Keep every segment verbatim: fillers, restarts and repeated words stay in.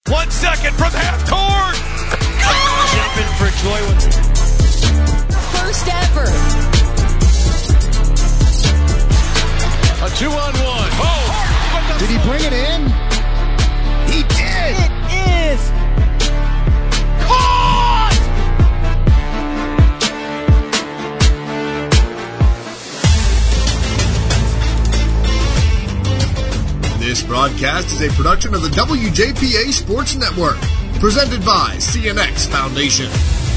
One second from half court. Jumping for Joy. First ever. A two-on-one. Oh! Did he bring it in? He did. It is Caught! This broadcast is a production of the W J P A Sports Network, presented by C N X Foundation.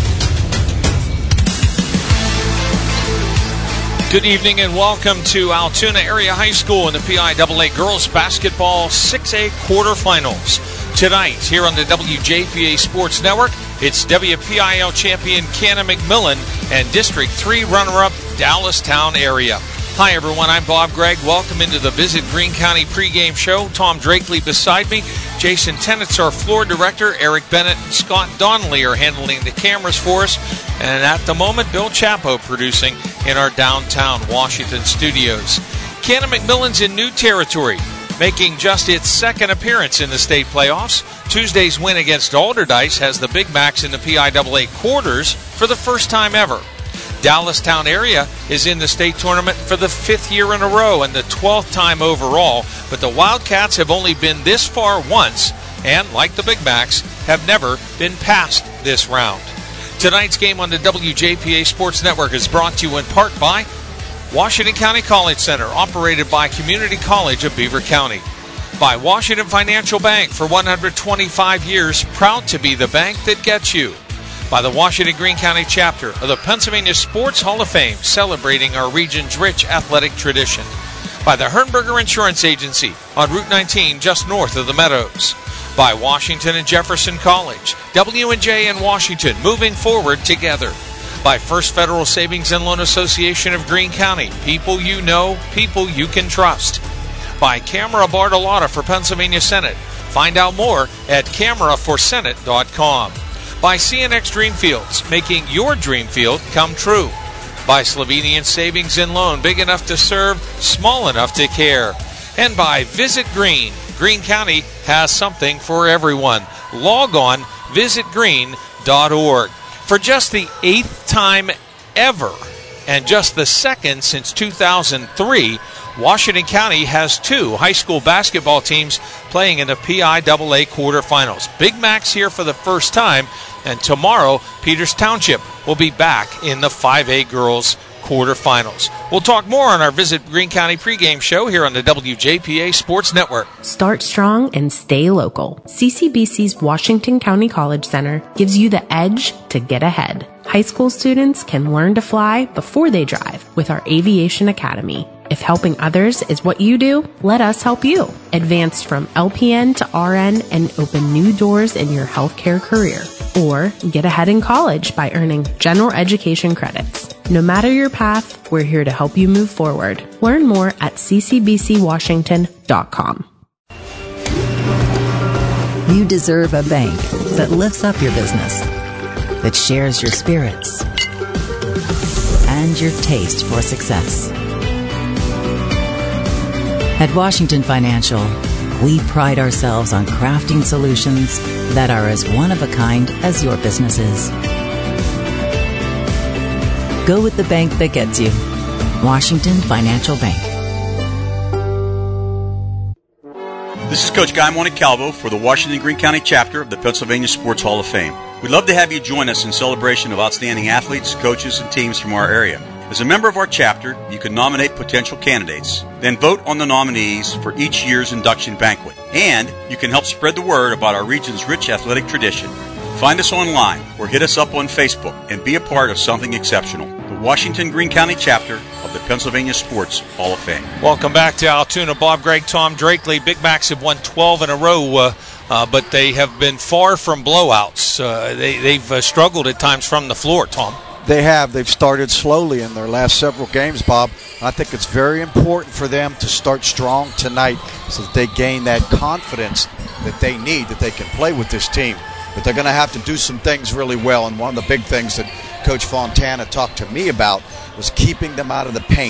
Good evening and welcome to Altoona Area High School in the P I A A Girls Basketball six A quarterfinals. Tonight, here on the W J P A Sports Network, it's W P I L champion Cannon McMillan and District three runner-up Dallastown area. Hi, everyone. I'm Bob Gregg. Welcome into the Visit Greene County pregame show. Tom Drakely beside me. Jason Tennett's our floor director. Eric Bennett and Scott Donnelly are handling the cameras for us. And at the moment, Bill Chapo producing in our downtown Washington studios. Cannon McMillan's in new territory, making just its second appearance in the state playoffs. Tuesday's win against Alderdice has the Big Macs in the P I A A quarters for the first time ever. Dallastown area is in the state tournament for the fifth year in a row and the twelfth time overall, but the Wildcats have only been this far once and, like the Big Macs, have never been past this round. Tonight's game on the W J P A Sports Network is brought to you in part by Washington County College Center, operated by Community College of Beaver County. By Washington Financial Bank, for one hundred twenty-five years, proud to be the bank that gets you. By the Washington Greene County chapter of the Pennsylvania Sports Hall of Fame, celebrating our region's rich athletic tradition. By the Hernberger Insurance Agency on Route nineteen, just north of the Meadows. By Washington and Jefferson College, W and J and Washington, moving forward together. By First Federal Savings and Loan Association of Greene County, people you know, people you can trust. By Camera Bartolotta for Pennsylvania Senate. Find out more at camera for senate dot com. By C N X Dreamfields, making your dream field come true. By Slovenian Savings and Loan, big enough to serve, small enough to care. And by Visit Greene. Greene County has something for everyone. Log on, visit greene dot org. For just the eighth time ever, and just the second since two thousand three, Washington County has two high school basketball teams playing in the P I A A quarterfinals. Big Macs here for the first time, and tomorrow Peters Township will be back in the five A girls quarterfinals. We'll talk more on our Visit Greene County pregame show here on the W J P A Sports Network. Start strong and stay local. C C B C's Washington County College Center gives you the edge to get ahead. High school students can learn to fly before they drive with our Aviation Academy. If helping others is what you do, let us help you. Advance from L P N to R N and open new doors in your healthcare career. Or get ahead in college by earning general education credits. No matter your path, we're here to help you move forward. Learn more at c c b c washington dot com. You deserve a bank that lifts up your business, that shares your spirits, and your taste for success. At Washington Financial, we pride ourselves on crafting solutions that are as one of a kind as your business is. Go with the bank that gets you. Washington Financial Bank. This is Coach Guy Montecalvo for the Washington Greene County chapter of the Pennsylvania Sports Hall of Fame. We'd love to have you join us in celebration of outstanding athletes, coaches, and teams from our area. As a member of our chapter, you can nominate potential candidates, then vote on the nominees for each year's induction banquet. And you can help spread the word about our region's rich athletic tradition. Find us online or hit us up on Facebook and be a part of something exceptional. The Washington Greene County chapter of the Pennsylvania Sports Hall of Fame. Welcome back to Altoona. Bob Gregg, Tom Drakely. Big Macs have won twelve in a row, uh, uh, but they have been far from blowouts. Uh, they, they've uh, struggled at times from the floor, Tom. They have. They've started slowly in their last several games, Bob. I think it's very important for them to start strong tonight so that they gain that confidence that they need, that they can play with this team. But they're going to have to do some things really well, and one of the big things that Coach Fontana talked to me about was keeping them out of the paint,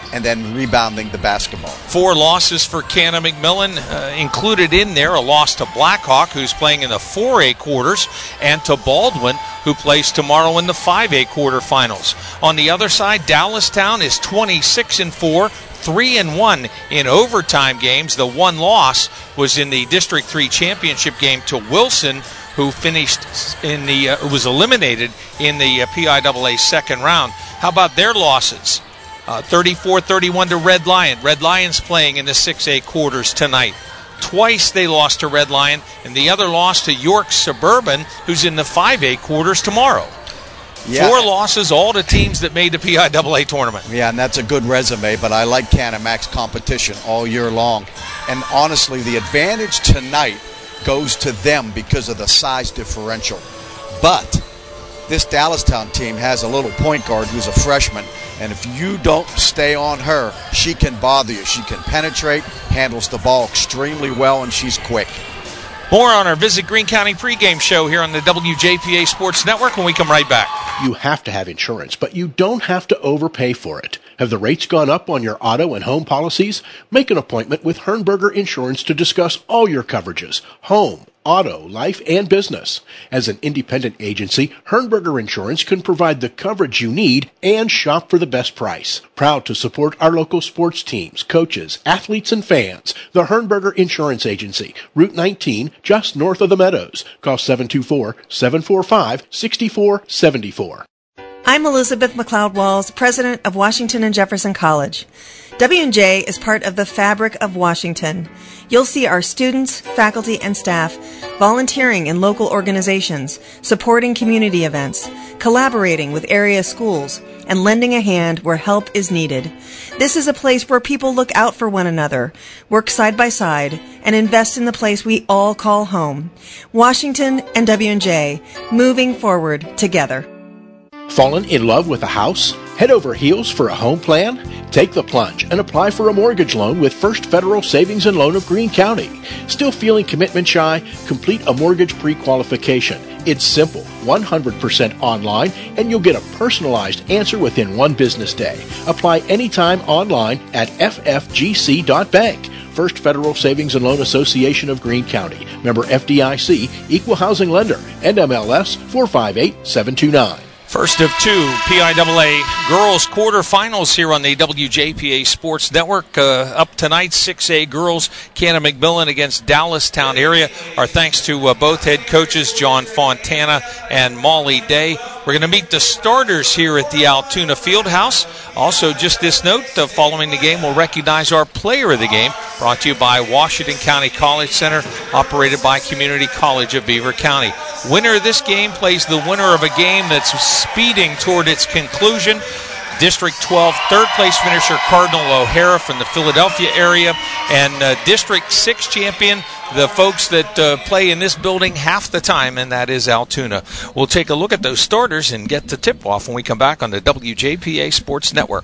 and then rebounding the basketball. Four losses for Canna McMillan, uh, included in there a loss to Blackhawk, who's playing in the four A quarters, and to Baldwin, who plays tomorrow in the five A quarterfinals. On the other side, Dallastown is twenty-six and four, three and one in overtime games. The one loss was in the District three championship game to Wilson, who finished in the uh, was eliminated in the uh, P I A A second round. How about their losses? Uh, thirty-four thirty-one to Red Lion. Red Lion's playing in the six A quarters tonight. Twice they lost to Red Lion, and the other loss to York Suburban, who's in the five A quarters tomorrow. Yeah. Four losses, all to teams that made the P I A A tournament. Yeah, and that's a good resume, but I like Canamac's competition all year long. And honestly, the advantage tonight goes to them because of the size differential. But this Dallastown team has a little point guard who's a freshman, and if you don't stay on her, she can bother you. She can penetrate, handles the ball extremely well, and she's quick. More on our Visit Greene County pregame show here on the W J P A Sports Network when we come right back. You have to have insurance, but you don't have to overpay for it. Have the rates gone up on your auto and home policies? Make an appointment with Hernberger Insurance to discuss all your coverages: home, auto, life, and business. As an independent agency, Hernberger Insurance can provide the coverage you need and shop for the best price. Proud to support our local sports teams, coaches, athletes, and fans. The Hernberger Insurance Agency, Route nineteen, just north of the Meadows. Call seven two four, seven four five, six four seven four. I'm Elizabeth McLeod Walls, president of Washington and Jefferson College. W and J is part of the fabric of Washington. You'll see our students, faculty, and staff volunteering in local organizations, supporting community events, collaborating with area schools, and lending a hand where help is needed. This is a place where people look out for one another, work side by side, and invest in the place we all call home. Washington and W and J, moving forward together. Fallen in love with a house? Head over heels for a home plan? Take the plunge and apply for a mortgage loan with First Federal Savings and Loan of Greene County. Still feeling commitment shy? Complete a mortgage pre-qualification. It's simple, one hundred percent online, and you'll get a personalized answer within one business day. Apply anytime online at f f g c dot bank. First Federal Savings and Loan Association of Greene County. Member F D I C, Equal Housing Lender, N M L S four five eight seven two nine. First of two P I A A girls quarterfinals here on the W J P A Sports Network. Uh, up tonight, six A girls, Canna McMillan against Dallastown area. Our thanks to uh, both head coaches, John Fontana and Molly Day. We're going to meet the starters here at the Altoona Fieldhouse. Also, just this note, uh, following the game, we'll recognize our player of the game, brought to you by Washington County College Center, operated by Community College of Beaver County. Winner of this game plays the winner of a game that's speeding toward its conclusion. District twelve third place finisher Cardinal O'Hara from the Philadelphia area, and uh, District six champion, the folks that uh, play in this building half the time, and that is Altoona. We'll take a look at those starters and get the tip-off when we come back on the W J P A Sports Network.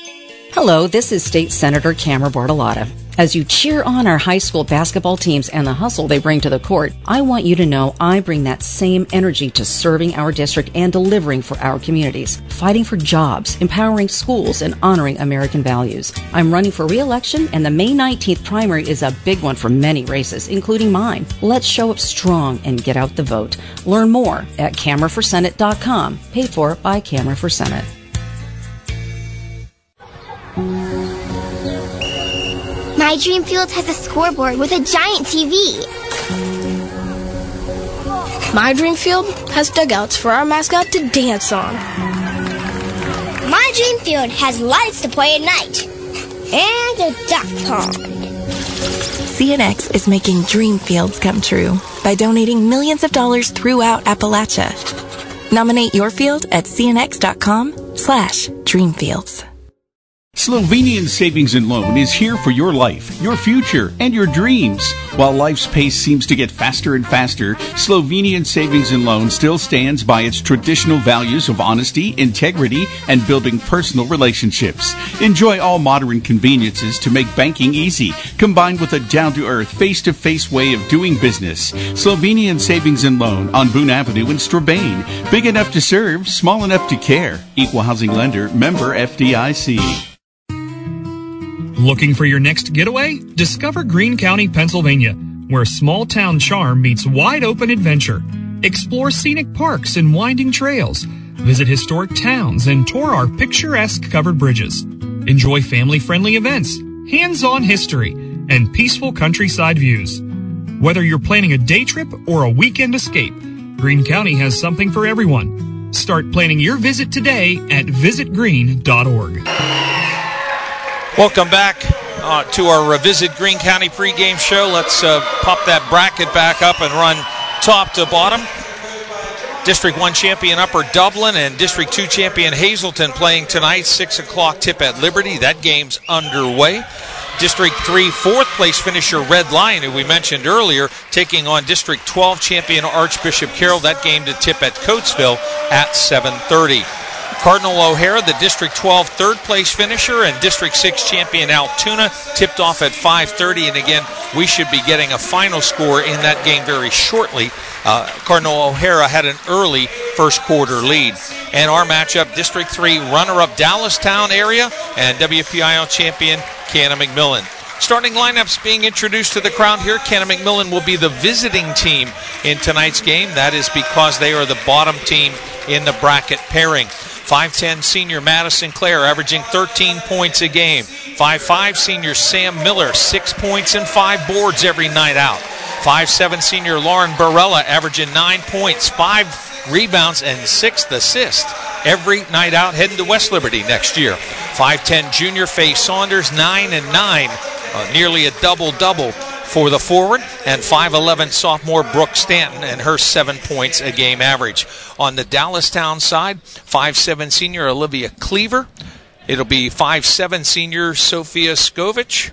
Hello, this is State Senator Camera Bartolotta. As you cheer on our high school basketball teams and the hustle they bring to the court, I want you to know I bring that same energy to serving our district and delivering for our communities, fighting for jobs, empowering schools, and honoring American values. I'm running for re-election, and the May nineteenth primary is a big one for many races, including mine. Let's show up strong and get out the vote. Learn more at camera for senate dot com, paid for by Camera for Senate. My Dream Field has a scoreboard with a giant T V. My Dream Field has dugouts for our mascot to dance on. My Dream Field has lights to play at night. And a duck pond. C N X is making dream fields come true by donating millions of dollars throughout Appalachia. Nominate your field at cnx.com slash dreamfields. Slovenian Savings and Loan is here for your life, your future, and your dreams. While life's pace seems to get faster and faster, Slovenian Savings and Loan still stands by its traditional values of honesty, integrity, and building personal relationships. Enjoy all modern conveniences to make banking easy, combined with a down-to-earth, face-to-face way of doing business. Slovenian Savings and Loan on Boone Avenue in Strabane. Big enough to serve, small enough to care. Equal Housing Lender, member F D I C. Looking for your next getaway? Discover Greene County, Pennsylvania, where small-town charm meets wide-open adventure. Explore scenic parks and winding trails. Visit historic towns and tour our picturesque covered bridges. Enjoy family-friendly events, hands-on history, and peaceful countryside views. Whether you're planning a day trip or a weekend escape, Greene County has something for everyone. Start planning your visit today at visit greene dot org. Welcome back uh, to our uh, Visit Greene County pregame show. Let's uh, pop that bracket back up and run top to bottom. District one champion Upper Dublin and District two champion Hazelton playing tonight. six o'clock tip at Liberty. That game's underway. District three fourth place finisher Red Lion, who we mentioned earlier, taking on District twelve champion Archbishop Carroll. That game to tip at Coatesville at seven thirty. Cardinal O'Hara, the District twelve third place finisher, and District six champion Altoona tipped off at five thirty. And again, we should be getting a final score in that game very shortly. Uh, Cardinal O'Hara had an early first quarter lead. And our matchup, District three runner-up Dallastown area and W P I L champion Cannon-McMillan. Starting lineups being introduced to the crowd here. Cannon-McMillan will be the visiting team in tonight's game. That is because they are the bottom team in the bracket pairing. five ten senior Madison Clare averaging thirteen points a game. five five senior Sam Miller, six points and five boards every night out. five seven senior Lauren Barella averaging nine points, five rebounds, and sixth assist every night out, heading to West Liberty next year. five ten junior Faye Saunders, nine and nine, uh, nearly a double-double for the forward, and five eleven sophomore Brooke Stanton and her seven points a game average. On the Dallastown side, five seven senior Olivia Cleaver. It'll be five seven senior Sophia Skovich.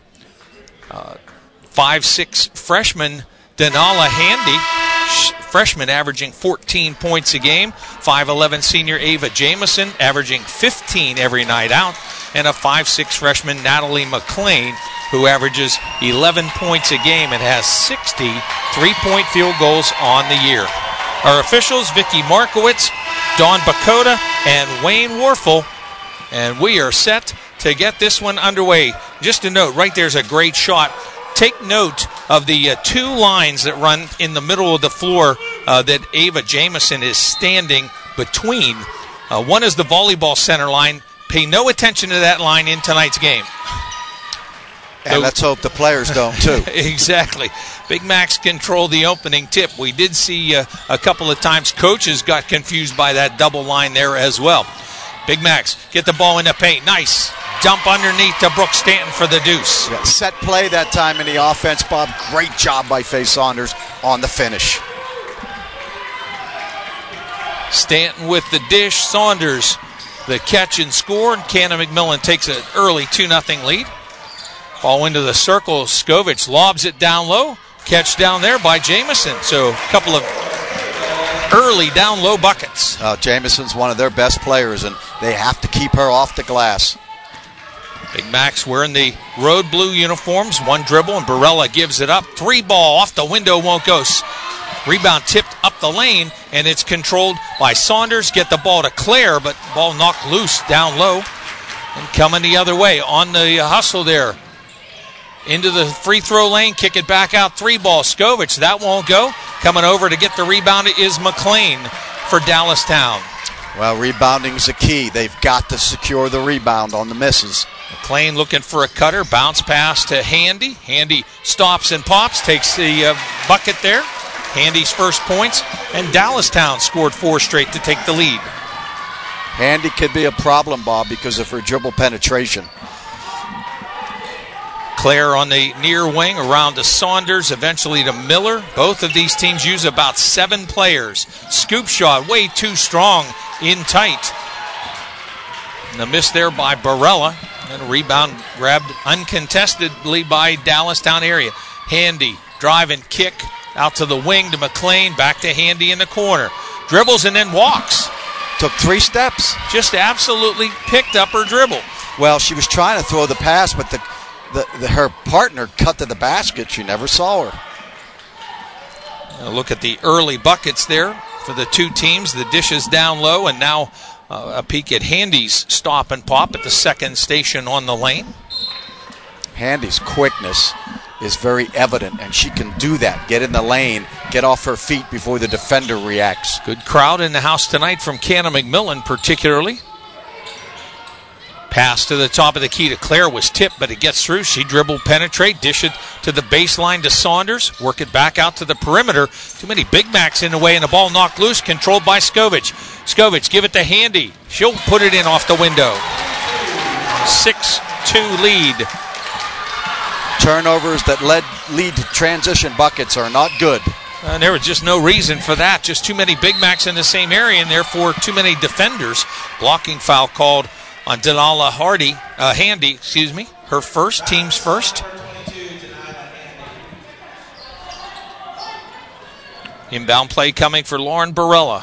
Uh, five six freshman Denala Handy, freshman averaging fourteen points a game. five eleven senior Ava Jameson averaging fifteen every night out. And a five six freshman Natalie McLean, who averages eleven points a game and has sixty three-point field goals on the year. Our officials, Vicki Markowitz, Dawn Bakota, and Wayne Warfel. And we are set to get this one underway. Just a note, right there's a great shot. Take note of the uh, two lines that run in the middle of the floor uh, that Ava Jameson is standing between. Uh, one is the volleyball center line. Pay no attention to that line in tonight's game. And so, let's hope the players don't, too. Exactly. Big Macs control the opening tip. We did see uh, a couple of times coaches got confused by that double line there as well. Big Macs get the ball in the paint. Nice dump underneath to Brooke Stanton for the deuce. Yeah, set play that time in the offense, Bob. Great job by Faye Saunders on the finish. Stanton with the dish. Saunders the catch and score. And Cannon-McMillan takes an early two nothing lead. Ball into the circle. Skovich lobs it down low. Catch down there by Jameson. So a couple of early down low buckets. Uh, Jameson's one of their best players, and they have to keep her off the glass. Big Macs wearing the road blue uniforms. One dribble, and Barella gives it up. Three ball off the window, won't go. Rebound tipped up the lane, and it's controlled by Saunders. Get the ball to Claire, but ball knocked loose down low. And coming the other way on the hustle there. Into the free throw lane, kick it back out. Three ball, Skovich, that won't go. Coming over to get the rebound is McLean for Dallastown. Well, rebounding is a key. They've got to secure the rebound on the misses. McLean looking for a cutter, bounce pass to Handy. Handy stops and pops, takes the uh, bucket there. Handy's first points, and Dallastown scored four straight to take the lead. Handy could be a problem, Bob, because of her dribble penetration. Claire on the near wing around to Saunders, eventually to Miller. Both of these teams use about seven players. Scoop shot way too strong in tight. And a miss there by Barella. And a rebound grabbed uncontestedly by Dallastown area. Handy, drive and kick out to the wing to McLean, back to Handy in the corner. Dribbles and then walks. Took three steps. Just absolutely picked up her dribble. Well, she was trying to throw the pass, but the The, the, her partner cut to the basket. She never saw her. Now look at the early buckets there for the two teams. The dishes down low, and now uh, a peek at Handy's stop and pop at the second station on the lane. Handy's quickness is very evident, and she can do that. Get in the lane, get off her feet before the defender reacts. Good crowd in the house tonight from Canna McMillan particularly. Pass to the top of the key to Claire was tipped, but it gets through. She dribble, penetrate, dish it to the baseline to Saunders. Work it back out to the perimeter. Too many Big Macs in the way, and the ball knocked loose, controlled by Skovich. Skovich, give it to Handy. She'll put it in off the window. six two lead. Turnovers that led lead to transition buckets are not good. And there was just no reason for that. Just too many Big Macs in the same area, and therefore too many defenders. Blocking foul called on Denala Hardy, uh, Handy, excuse me, her first, team's first. Inbound play coming for Lauren Barella.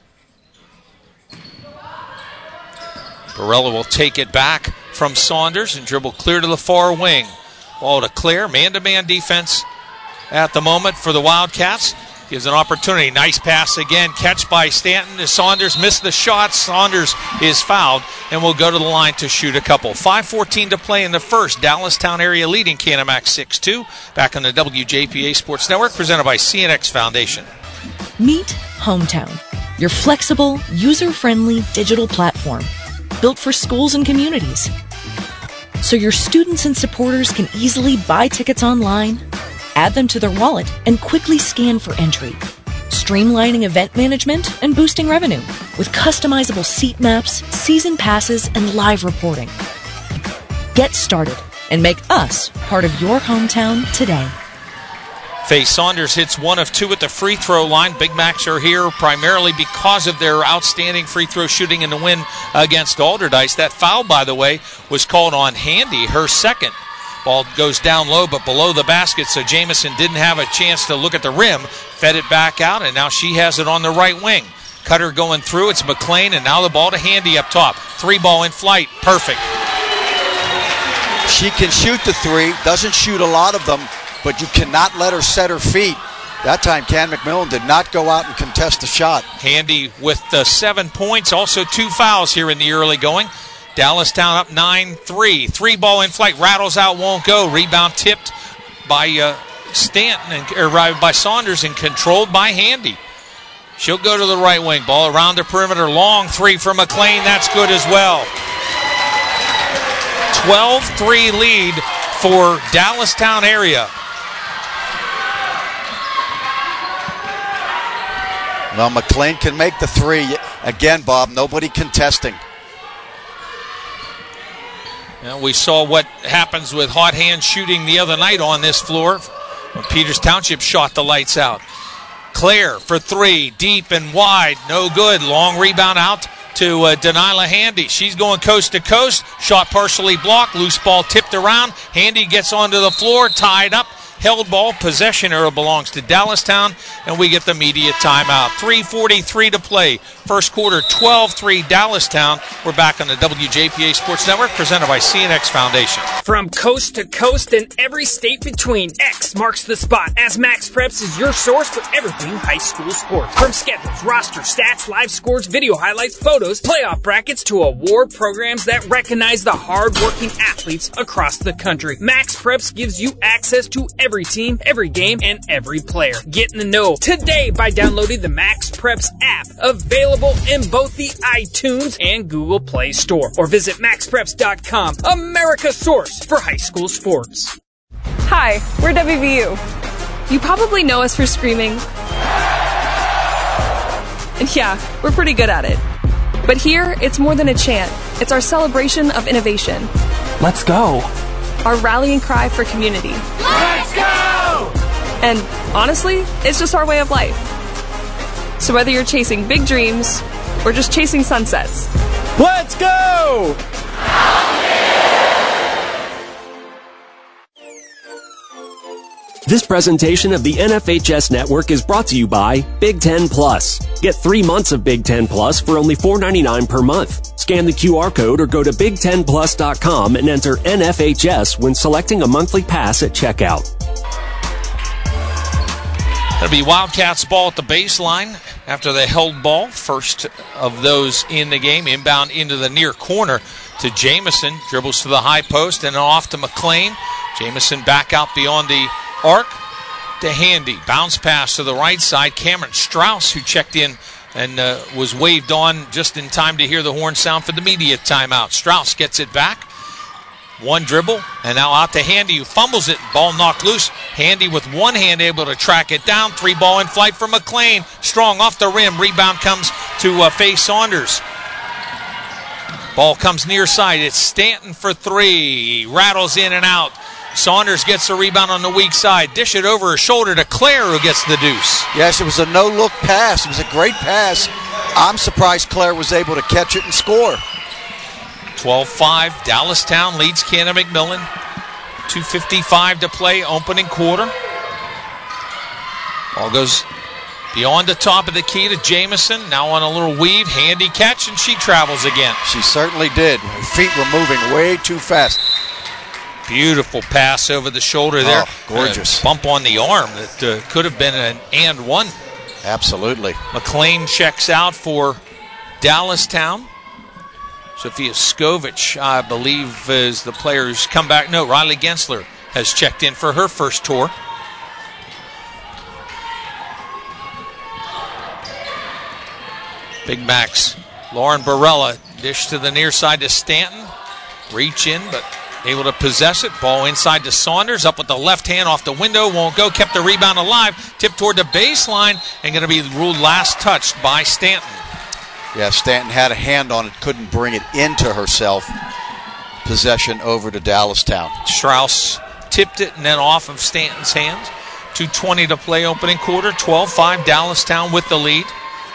Barella will take it back from Saunders and dribble clear to the far wing. Ball to Claire, man-to-man defense at the moment for the Wildcats. Gives an opportunity. Nice pass again. Catch by Stanton. Saunders missed the shot. Saunders is fouled and will go to the line to shoot a couple. five fourteen to play in the first. Dallastown area leading Canamac six two. Back on the W J P A Sports Network, presented by C N X Foundation. Meet Hometown, your flexible, user-friendly digital platform built for schools and communities. So your students and supporters can easily buy tickets online, add them to their wallet, and quickly scan for entry, streamlining event management and boosting revenue with customizable seat maps, season passes, and live reporting. Get started and make us part of your hometown today. Faye Saunders hits one of two at the free throw line. Big Macs are here primarily because of their outstanding free throw shooting in the win against Alderdice. That foul, by the way, was called on Handy, her second. Ball goes down low but below the basket, so Jamison didn't have a chance to look at the rim. Fed it back out, and now she has it on the right wing. Cutter going through, it's McLean, and now the ball to Handy up top. Three ball in flight, perfect. She can shoot the three, doesn't shoot a lot of them, but you cannot let her set her feet. That time, Can McMillan did not go out and contest the shot. Handy with uh, seven points, also two fouls here in the early going. Dallastown up nine three. Three ball in flight, rattles out, won't go. Rebound tipped by uh, Stanton, and, or by Saunders and controlled by Handy. She'll go to the right wing. Ball around the perimeter. Long three for McLean. That's good as well. twelve three lead for Dallastown area. Well, McLean can make the three. Again, Bob, nobody contesting. Well, we saw what happens with hot hand shooting the other night on this floor when Peters Township shot the lights out. Claire for three, deep and wide, no good. Long rebound out to uh, Denila Handy. She's going coast to coast. Shot partially blocked. Loose ball tipped around. Handy gets onto the floor, tied up. Held ball, possession arrow belongs to Dallastown, and we get the media timeout. three forty-three to play. First quarter, twelve three Dallastown. We're back on the W J P A Sports Network, presented by C N X Foundation. From coast to coast and every state between, X marks the spot as Max Preps is your source for everything high school sports. From schedules, roster, stats, live scores, video highlights, photos, playoff brackets, to award programs that recognize the hard-working athletes across the country. Max Preps gives you access to every Every team, every game, and every player. Get in the know today by downloading the Max Preps app, available in both the iTunes and Google Play Store. Or visit max preps dot com, America's source for high school sports. Hi, we're W V U. You probably know us for screaming. And yeah, we're pretty good at it. But here, it's more than a chant. It's our celebration of innovation. Let's go. Our rallying cry for community. Let's go! And honestly, it's just our way of life. So whether you're chasing big dreams or just chasing sunsets, let's go! This presentation of the N F H S Network is brought to you by Big Ten Plus. Get three months of Big Ten Plus for only four ninety-nine per month. Scan the Q R code or go to big ten plus dot com and enter N F H S when selecting a monthly pass at checkout. It'll be Wildcats ball at the baseline after the held ball. First of those in the game. Inbound into the near corner to Jamison. Dribbles to the high post and off to McLean. Jamison back out beyond the arc to Handy. Bounce pass to the right side. Cameron Strauss, who checked in and uh, was waved on just in time to hear the horn sound for the media timeout. Strauss gets it back. One dribble, and now out to Handy, who fumbles it. Ball knocked loose. Handy with one hand able to track it down. Three ball in flight for McLean. Strong off the rim. Rebound comes to uh, Faye Saunders. Ball comes near side. It's Stanton for three. Rattles in and out. Saunders gets the rebound on the weak side. Dish it over her shoulder to Claire, who gets the deuce. Yes, it was a no-look pass. It was a great pass. I'm surprised Claire was able to catch it and score. twelve five, Dallastown leads Cannon McMillan. two fifty-five to play, opening quarter. Ball goes beyond the top of the key to Jamison. Now on a little weave, Handy catch, and she travels again. She certainly did. Her feet were moving way too fast. Beautiful pass over the shoulder there. Oh, gorgeous. A bump on the arm that uh, could have been an and one. Absolutely. McLean checks out for Dallastown. Sophia Skovich, I believe, is the player who's come back. No, Riley Gensler has checked in for her first tour. Big Max. Lauren Barella, dish to the near side to Stanton. Reach in, but able to possess it. Ball inside to Saunders. Up with the left hand off the window. Won't go. Kept the rebound alive. Tipped toward the baseline and going to be ruled last touched by Stanton. Yeah, Stanton had a hand on it. Couldn't bring it into herself. Possession over to Dallastown. Strauss tipped it and then off of Stanton's hands. two twenty to play opening quarter. twelve five Dallastown with the lead.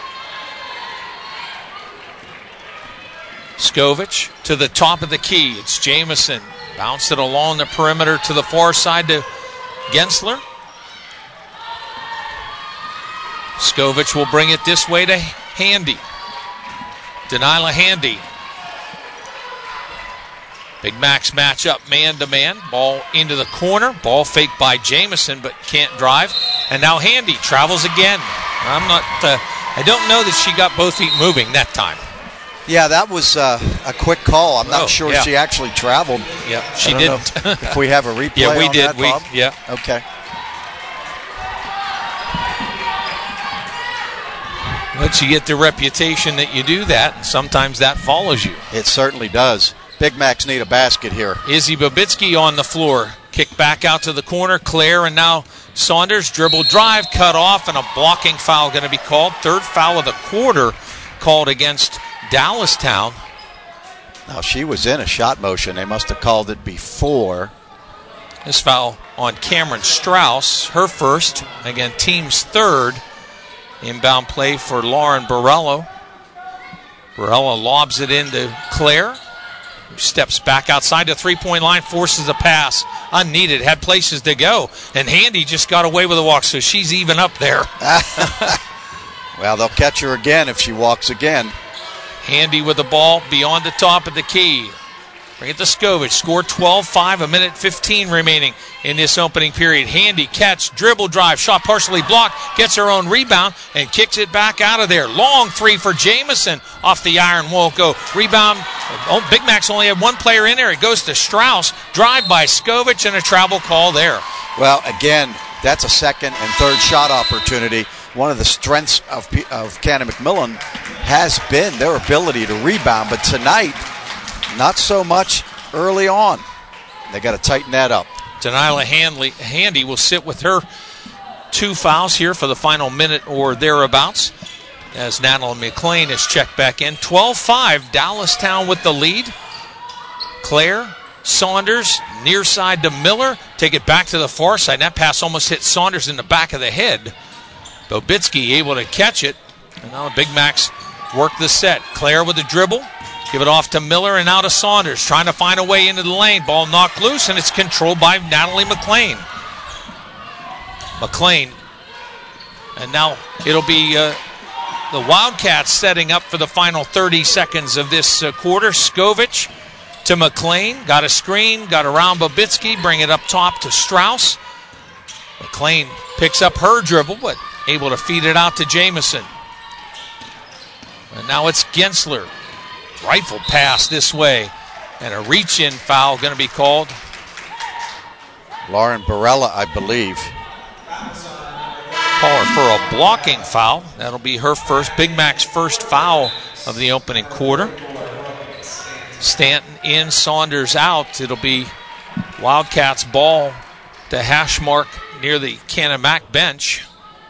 Skovich to the top of the key. It's Jamison. Bounced it along the perimeter to the far side to Gensler. Skovich will bring it this way to Handy. Denilah Handy. Big Max match up man-to-man. Ball into the corner. Ball faked by Jamison, but can't drive. And now Handy travels again. I'm not. Uh, I don't know that she got both feet moving that time. Yeah, that was uh, a quick call. I'm not oh, sure yeah. she actually traveled. Yeah, she I didn't. If, if we have a replay yeah, we on did. that, we Bob? yeah. Okay. Once you get the reputation that you do that, sometimes that follows you. It certainly does. Big Macs need a basket here. Izzy Babitsky on the floor. Kick back out to the corner. Claire and now Saunders. Dribble drive, cut off, and a blocking foul going to be called. Third foul of the quarter called against Dallastown. Now she was in a shot motion. They must have called it before. This foul on Cameron Strauss. Her first. Again, team's third. Inbound play for Lauren Borello. Borello lobs it into Claire. Steps back outside the three-point line, forces a pass. Unneeded, had places to go. And Handy just got away with a walk, so she's even up there. Well, they'll catch her again if she walks again. Handy with the ball beyond the top of the key. Bring it to Skovich. Score twelve five, a minute fifteen remaining in this opening period. Handy catch, dribble drive, shot partially blocked, gets her own rebound, and kicks it back out of there. Long three for Jamison. Off the iron, won't go. Rebound. Oh, Big Macs only had one player in there. It goes to Strauss. Drive by Skovich and a travel call there. Well, again, that's a second and third shot opportunity. One of the strengths of, of Cannon McMillan has been their ability to rebound, but tonight, not so much early on. They got to tighten that up. Denilah Hanley, Handy will sit with her two fouls here for the final minute or thereabouts as Natalie McLean is checked back in. twelve five, Dallastown with the lead. Claire, Saunders, near side to Miller. Take it back to the far side. That pass almost hit Saunders in the back of the head. Bobitsky able to catch it. And now Big Macs work the set. Claire with the dribble. Give it off to Miller and now to Saunders. Trying to find a way into the lane. Ball knocked loose and it's controlled by Natalie McLean. McLean. And now it'll be uh, the Wildcats setting up for the final thirty seconds of this uh, quarter. Skovich to McLean. Got a screen. Got around Bobitsky. Bring it up top to Strauss. McLean picks up her dribble, but able to feed it out to Jamison. And now it's Gensler. Rifle pass this way. And a reach-in foul going to be called. Lauren Barella, I believe. Call her for a blocking foul. That'll be her first, Big Mac's first foul of the opening quarter. Stanton in, Saunders out. It'll be Wildcats ball to hash mark near the Canon-Mac bench.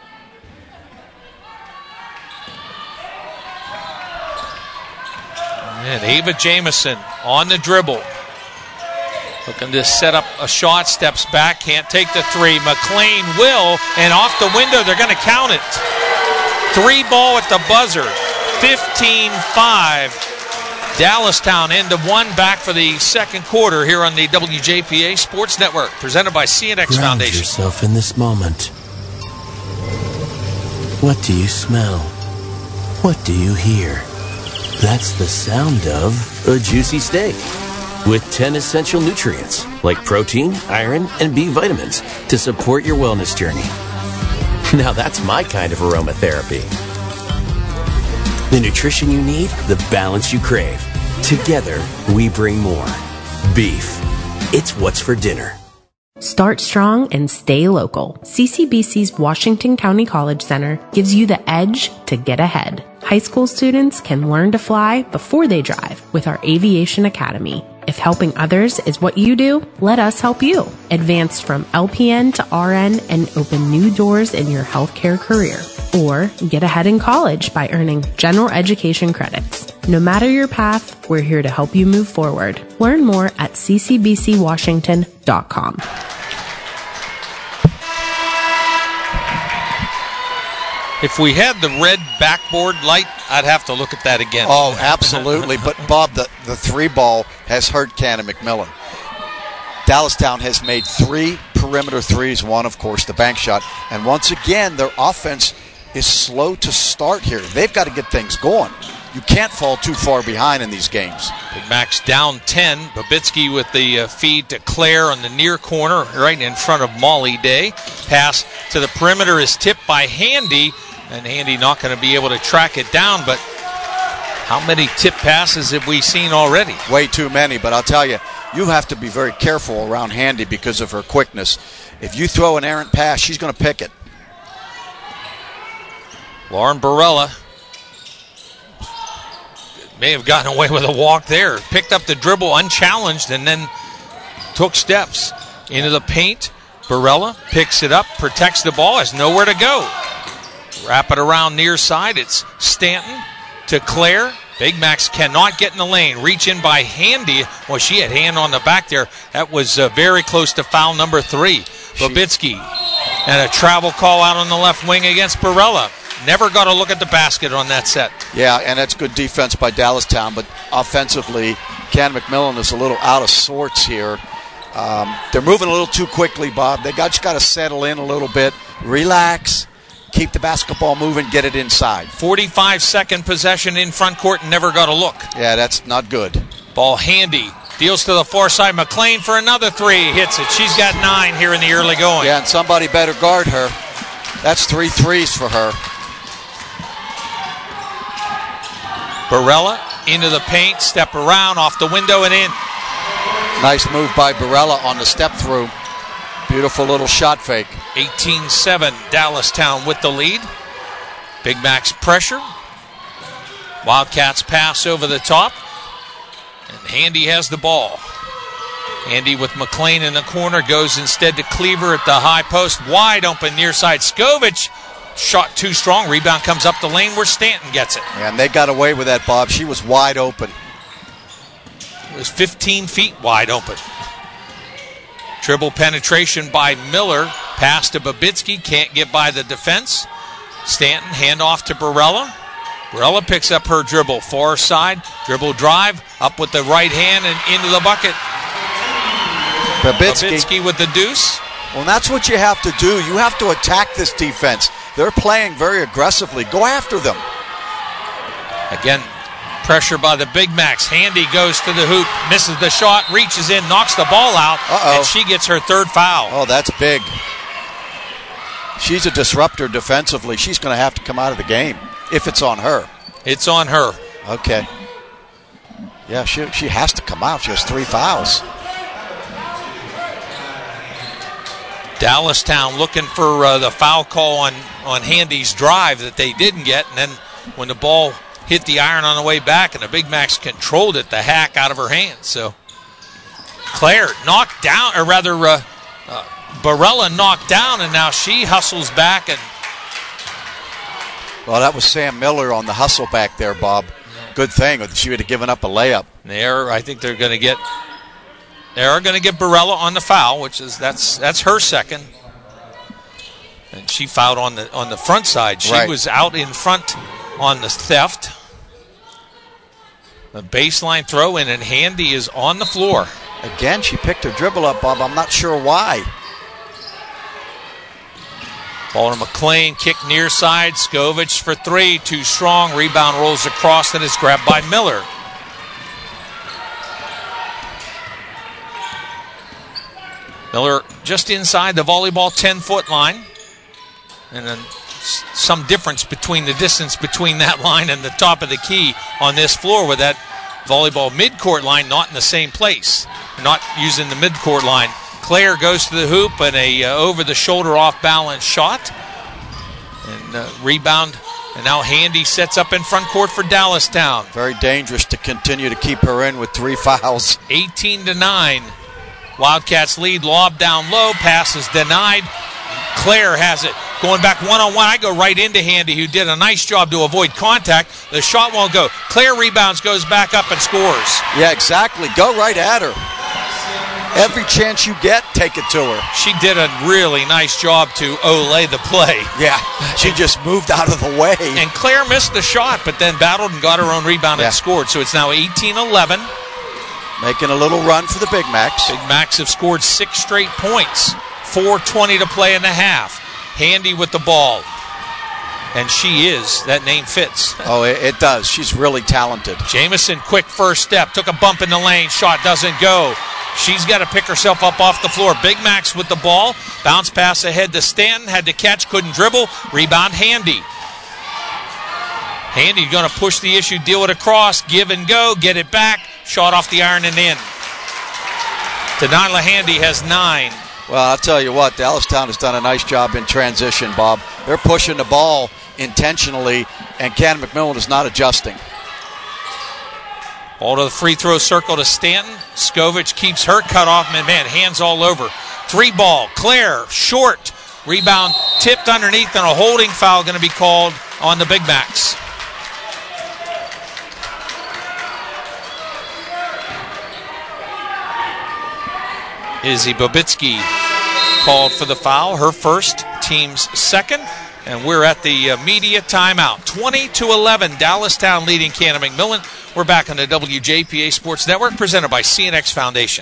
And Ava Jamison on the dribble. Looking to set up a shot, steps back, can't take the three. McLean will, and off the window, they're going to count it. Three ball at the buzzer, fifteen five. Dallastown into one, back for the second quarter here on the W J P A Sports Network, presented by C N X Ground Foundation. yourself in this moment. What do you smell? What do you hear? That's the sound of a juicy steak with ten essential nutrients like protein, iron, and B vitamins to support your wellness journey. Now that's my kind of aromatherapy. The nutrition you need, the balance you crave. Together, we bring more. Beef. It's what's for dinner. Start strong and stay local. C C B C's Washington County College Center gives you the edge to get ahead. High school students can learn to fly before they drive with our Aviation Academy. If helping others is what you do, let us help you. Advance from L P N to R N and open new doors in your healthcare career. Or get ahead in college by earning general education credits. No matter your path, we're here to help you move forward. Learn more at c c b c washington dot com. If we had the red backboard light, I'd have to look at that again. Oh, absolutely. But, Bob, the, the three ball has hurt Canon-McMillan. Dallastown has made three perimeter threes, one, of course, the bank shot. And once again, their offense is slow to start here. They've got to get things going. You can't fall too far behind in these games. Big Mac's down ten. Babitsky with the uh, feed to Claire on the near corner, right in front of Molly Day. Pass to the perimeter is tipped by Handy. And Handy not going to be able to track it down, but how many tip passes have we seen already? Way too many, but I'll tell you, you have to be very careful around Handy because of her quickness. If you throw an errant pass, she's going to pick it. Lauren Barella may have gotten away with a walk there. Picked up the dribble unchallenged and then took steps into the paint. Barella picks it up, protects the ball, has nowhere to go. Wrap it around near side. It's Stanton to Claire. Big Macs cannot get in the lane. Reach in by Handy. Well, she had hand on the back there. That was uh, very close to foul number three. Babitsky. And a travel call out on the left wing against Barella. Never got a look at the basket on that set. Yeah, and that's good defense by Dallastown, but offensively, Canon-McMillan is a little out of sorts here. Um, they're moving a little too quickly, Bob. They got, just got to settle in a little bit. Relax. Keep the basketball moving, get it inside. forty-five second possession in front court and never got a look. Yeah, that's not good. Ball Handy. Deals to the far side. McLean for another three. Hits it. She's got nine here in the early going. Yeah, and somebody better guard her. That's three threes for her. Barella into the paint. Step around, off the window and in. Nice move by Barella on the step through. Beautiful little shot fake. eighteen seven, Dallastown with the lead. Big Mac's pressure. Wildcats pass over the top. And Handy has the ball. Handy with McLean in the corner goes instead to Cleaver at the high post. Wide open near side. Skovich shot too strong. Rebound comes up the lane where Stanton gets it. Yeah, and they got away with that, Bob. She was wide open. It was fifteen feet wide open. Dribble penetration by Miller. Pass to Babitsky. Can't get by the defense. Stanton, handoff to Barella. Barella picks up her dribble. Far side. Dribble drive. Up with the right hand and into the bucket. Babitsky. Babitsky with the deuce. Well, that's what you have to do. You have to attack this defense. They're playing very aggressively. Go after them. Again, pressure by the Big Macs. Handy goes to the hoop, misses the shot, reaches in, knocks the ball out, Uh-oh. and she gets her third foul. Oh, that's big. she's a disruptor defensively. She's going to have to come out of the game if it's on her. It's on her. Okay. Yeah, she she has to come out. She has three fouls. Dallastown looking for uh, the foul call on, on Handy's drive that they didn't get, and then when the ball hit the iron on the way back and the Big Macs controlled it, the hack out of her hands. So Claire knocked down, or rather uh, uh, Barella knocked down, and now she hustles back. And well, that was Sam Miller on the hustle back there, Bob. Good thing. She would have given up a layup. There, I think they're going to get they are going to get Barella on the foul, which is that's that's her second. And she fouled on the on the front side. She right. was out in front on the theft. The baseline throw in, and Handy is on the floor. Again, she picked her dribble up, Bob. I'm not sure why. Ball to McLean, kick near side. Skovich for three, too strong. Rebound rolls across and is grabbed by Miller. Miller just inside the volleyball ten-foot line. And then some difference between the distance between that line and the top of the key on this floor with that volleyball midcourt line not in the same place. Not using the midcourt line. Claire goes to the hoop and a uh, over-the-shoulder off-balance shot. And uh, rebound. And now Handy sets up in front court for Dallastown. Very dangerous to continue to keep her in with three fouls. eighteen to nine. Wildcats lead. Lob down low. Pass is denied. Claire has it. Going back one-on-one. I go right into Handy, who did a nice job to avoid contact. The shot won't go. Claire rebounds, goes back up and scores. Yeah, exactly. Go right at her. Every chance you get, take it to her. She did a really nice job to Olay the play. Yeah, she just moved out of the way. And Claire missed the shot, but then battled and got her own rebound yeah. and scored. So it's now eighteen eleven. Making a little run for the Big Macs. Big Macs have scored six straight points. four twenty to play in the half. Handy with the ball. And she is. That name fits. Oh, it, it does. She's really talented. Jamison, quick first step. Took a bump in the lane. Shot doesn't go. She's got to pick herself up off the floor. Big Macs with the ball. Bounce pass ahead to Stanton. Had to catch. Couldn't dribble. Rebound Handy. Handy going to push the issue. Deal it across. Give and go. Get it back. Shot off the iron and in. Denilah Handy has nine. Well, I'll tell you what, Dallastown has done a nice job in transition, Bob. They're pushing the ball intentionally, and Cannon McMillan is not adjusting. Ball to the free throw circle to Stanton. Skovich keeps her cut off. Man, man, hands all over. Three ball. Claire, short. Rebound tipped underneath, and a holding foul going to be called on the Big Macs. Izzy Bobitsky called for the foul, her first, team's second, and we're at the uh, media timeout. twenty to eleven, Dallastown leading Cannon McMillan. We're back on the W J P A Sports Network, presented by C N X Foundation.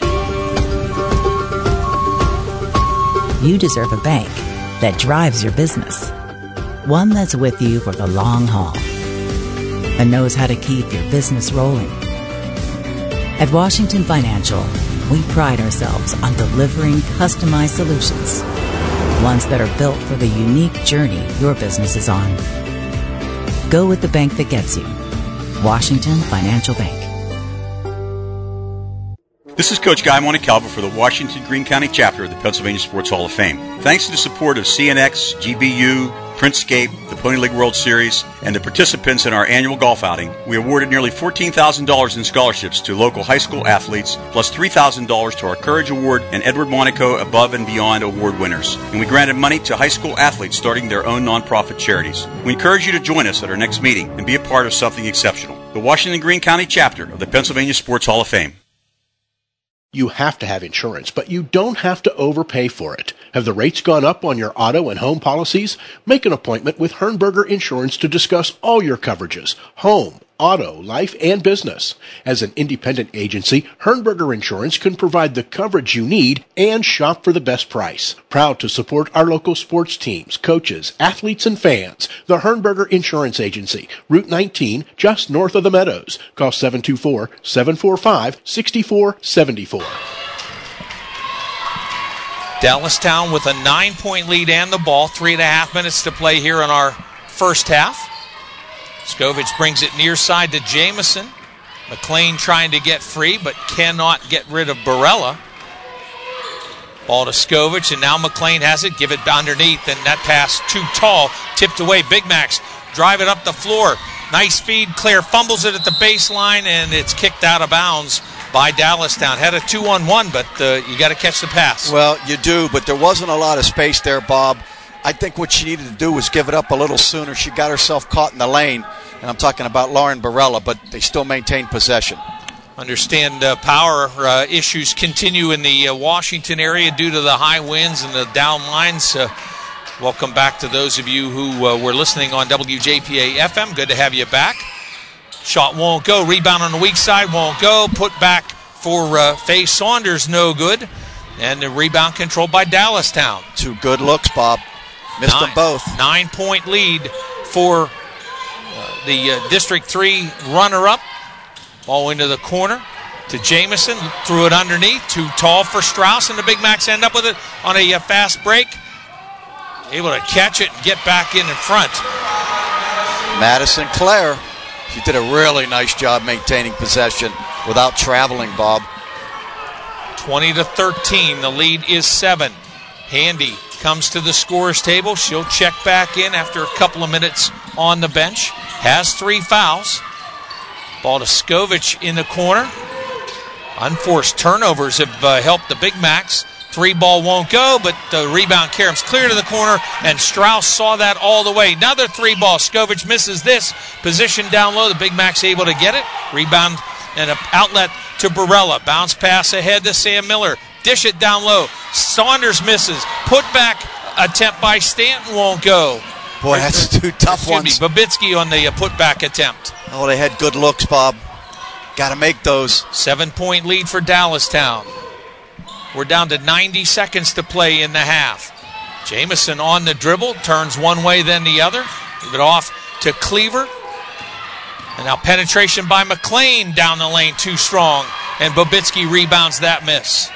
You deserve a bank that drives your business, one that's with you for the long haul and knows how to keep your business rolling. At Washington Financial, we pride ourselves on delivering customized solutions, ones that are built for the unique journey your business is on. Go with the bank that gets you. Washington Financial Bank. This is Coach Guy Montecalvo for the Washington Greene County chapter of the Pennsylvania Sports Hall of Fame. Thanks to the support of C N X, G B U, Printscape, the Pony League World Series, and the participants in our annual golf outing, we awarded nearly fourteen thousand dollars in scholarships to local high school athletes, plus three thousand dollars to our Courage Award and Edward Monaco Above and Beyond Award winners. And we granted money to high school athletes starting their own nonprofit charities. We encourage you to join us at our next meeting and be a part of something exceptional. The Washington Greene County chapter of the Pennsylvania Sports Hall of Fame. You have to have insurance, but you don't have to overpay for it. Have the rates gone up on your auto and home policies? Make an appointment with Hernberger Insurance to discuss all your coverages: home, auto, life, and business. As an independent agency, Hernberger Insurance can provide the coverage you need and shop for the best price. Proud to support our local sports teams, coaches, athletes, and fans. The Hernberger Insurance Agency, Route nineteen, just north of the Meadows. Call seven two four, seven four five, six four seven four. Dallastown with a nine-point lead and the ball. Three and a half minutes to play here in our first half. Skovich brings it near side to Jamison. McLean trying to get free, but cannot get rid of Barella. Ball to Skovich, and now McLean has it. Give it underneath, and that pass too tall. Tipped away. Big Macs drive it up the floor. Nice feed. Claire fumbles it at the baseline, and it's kicked out of bounds by Dallastown. Had a two-on-one, but uh, you got to catch the pass. Well, you do, but there wasn't a lot of space there, Bob. I think what she needed to do was give it up a little sooner. She got herself caught in the lane, and I'm talking about Lauren Barella, but they still maintain possession. Understand uh, power uh, issues continue in the uh, Washington area due to the high winds and the down lines. Uh, welcome back to those of you who uh, were listening on W J P A F M. Good to have you back. Shot won't go. Rebound on the weak side won't go. Put back for uh, Faye Saunders, no good. And the rebound controlled by Dallastown. Two good looks, Bob. Missed Nine, them both. Nine-point lead for uh, the uh, District three runner-up. Ball into the corner to Jamison. Threw it underneath. Too tall for Strauss, and the Big Macs end up with it on a uh, fast break. Able to catch it and get back in in front. Madison Clare. She did a really nice job maintaining possession without traveling, Bob. twenty to thirteen. The lead is seven. Handy comes to the scorer's table. She'll check back in after a couple of minutes on the bench. Has three fouls. Ball to Skovich in the corner. Unforced turnovers have uh, helped the Big Macs. Three ball won't go, but the rebound caroms clear to the corner, and Strauss saw that all the way. Another three ball. Skovich misses this. Position down low. The Big Macs able to get it. Rebound and an outlet to Barella. Bounce pass ahead to Sam Miller. Dish it down low. Saunders misses. Put back attempt by Stanton won't go. Boy, that's two tough Excuse ones. Me, Babitsky on the uh, put-back attempt. Oh, they had good looks, Bob. Got to make those. Seven-point lead for Dallastown. We're down to ninety seconds to play in the half. Jamison on the dribble, turns one way then the other. Give it off to Cleaver. And now penetration by McLean down the lane, too strong. And Babitsky rebounds that miss.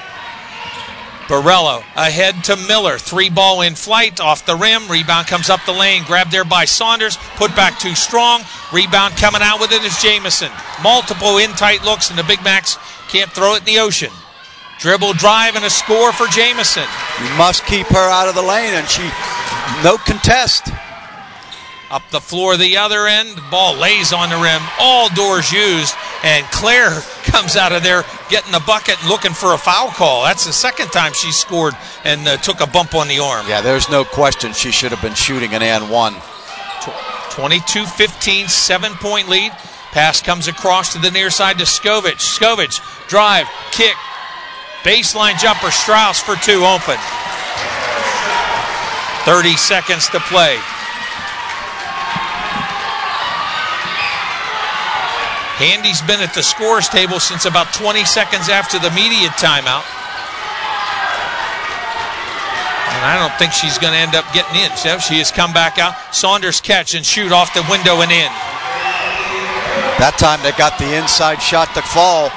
Barello ahead to Miller. Three ball in flight off the rim. Rebound comes up the lane. Grabbed there by Saunders. Put back too strong. Rebound coming out with it is Jamison. Multiple in tight looks, and the Big Macs can't throw it in the ocean. Dribble drive and a score for Jamison. You must keep her out of the lane, and she, no contest. Up the floor the other end. The ball lays on the rim. All doors used. And Claire comes out of there getting the bucket and looking for a foul call. That's the second time she scored and uh, took a bump on the arm. Yeah, there's no question she should have been shooting an and one. twenty-two fifteen, seven-point lead. Pass comes across to the near side to Skovich. Skovich, drive, kick, baseline jumper. Strauss for two, open. thirty seconds to play. Handy's been at the scorer's table since about twenty seconds after the media timeout. And I don't think she's going to end up getting in. So she has come back out. Saunders catch and shoot off the window and in. That time they got the inside shot to fall.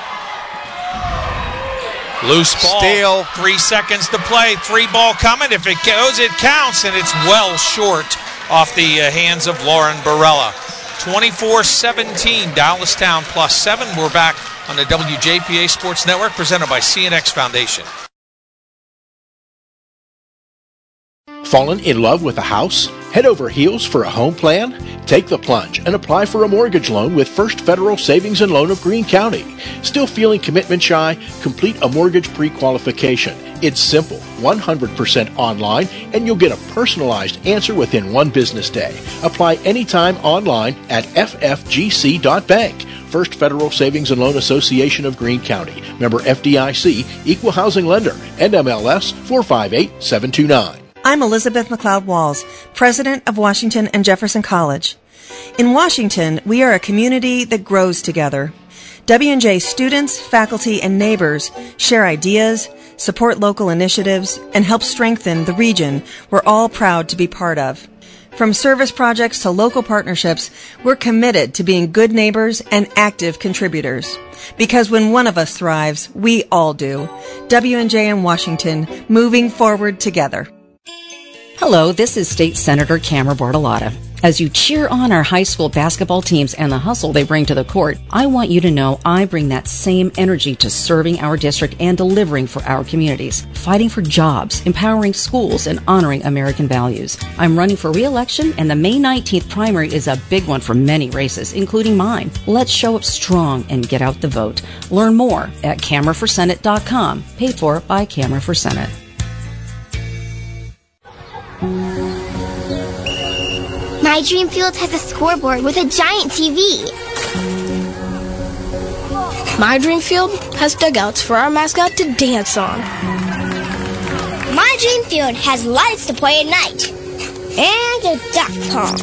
Loose ball. Steal. Three seconds to play. Three ball coming. If it goes, it counts. And it's well short off the uh, hands of Lauren Barella. twenty-four seventeen, Dallastown plus seven. We're back on the W J P A Sports Network presented by C N X Foundation. Fallen in love with a house? Head over heels for a home plan? Take the plunge and apply for a mortgage loan with First Federal Savings and Loan of Greene County. Still feeling commitment shy? Complete a mortgage pre-qualification. It's simple, one hundred percent online, and you'll get a personalized answer within one business day. Apply anytime online at f f g c dot bank. First Federal Savings and Loan Association of Greene County. Member F D I C, Equal Housing Lender, N M L S four five eight seven two nine. I'm Elizabeth McLeod Walls, president of Washington and Jefferson College. In Washington, we are a community that grows together. W and J students, faculty, and neighbors share ideas, support local initiatives, and help strengthen the region we're all proud to be part of. From service projects to local partnerships, we're committed to being good neighbors and active contributors. Because when one of us thrives, we all do. W and J in Washington, moving forward together. Hello, this is State Senator Camera Bartolotta. As you cheer on our high school basketball teams and the hustle they bring to the court, I want you to know I bring that same energy to serving our district and delivering for our communities, fighting for jobs, empowering schools, and honoring American values. I'm running for re-election, and the May nineteenth primary is a big one for many races, including mine. Let's show up strong and get out the vote. Learn more at camera for senate dot com, paid for by Camera for Senate. My dream field has a scoreboard with a giant T V. My dream field has dugouts for our mascot to dance on. My dream field has lights to play at night. And a duck pond.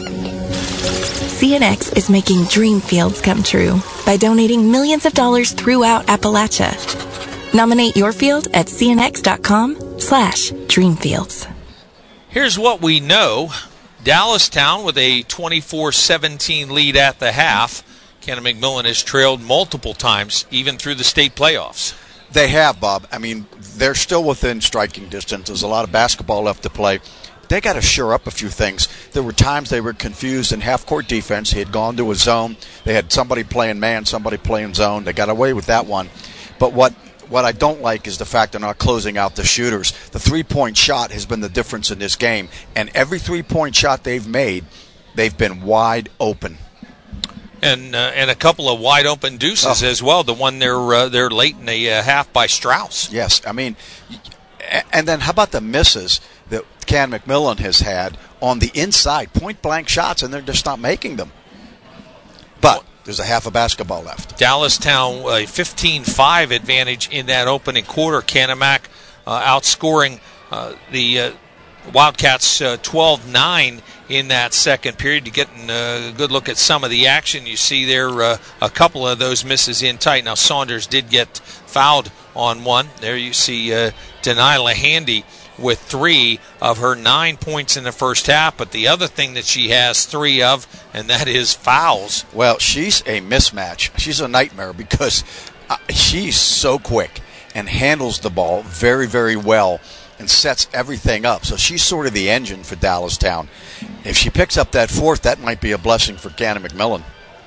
C N X is making dream fields come true by donating millions of dollars throughout Appalachia. Nominate your field at cnx.com slash dreamfields. Here's what we know. Dallastown with a twenty-four seventeen lead at the half. Canon-McMillan has trailed multiple times, even through the state playoffs. They have, Bob. I mean, they're still within striking distance. There's a lot of basketball left to play. They got to shore up a few things. There were times they were confused in half-court defense. He had gone to a zone. They had somebody playing man, somebody playing zone. They got away with that one. But what What I don't like is the fact they're not closing out the shooters. The three-point shot has been the difference in this game. And every three-point shot they've made, they've been wide open. And uh, and a couple of wide-open deuces oh. as well. The one they're, uh, they're late in the uh, half by Strauss. Yes, I mean, and then how about the misses that Canon-McMillan has had on the inside? Point-blank shots, and they're just not making them. But there's a half of basketball left. Dallastown, a fifteen five advantage in that opening quarter. Canon-Mac uh, outscoring uh, the uh, Wildcats uh, twelve nine in that second period. You get a good look at some of the action. You see there uh, a couple of those misses in tight. Now, Saunders did get fouled on one. There you see uh, Denilah Handy with three of her nine points in the first half, but the other thing that she has three of, and that is fouls. Well, she's a mismatch. She's a nightmare because uh, she's so quick and handles the ball very, very well and sets everything up. So she's sort of the engine for Dallastown. If she picks up that fourth, that might be a blessing for Canon-McMillan.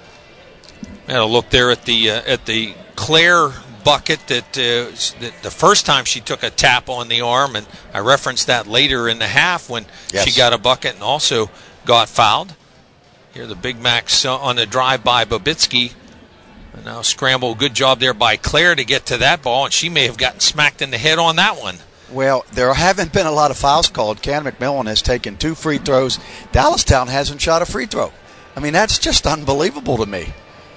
And a look there at the uh, at the Claire bucket that, uh, that the first time she took a tap on the arm, and I referenced that later in the half when yes. she got a bucket and also got fouled. Here the Big Macs uh, on the drive by Bobitsky. And now scramble, good job there by Claire to get to that ball, and she may have gotten smacked in the head on that one. Well, there haven't been a lot of fouls called. Canon-McMillan has taken two free throws. Dallastown hasn't shot a free throw. I mean, that's just unbelievable to me.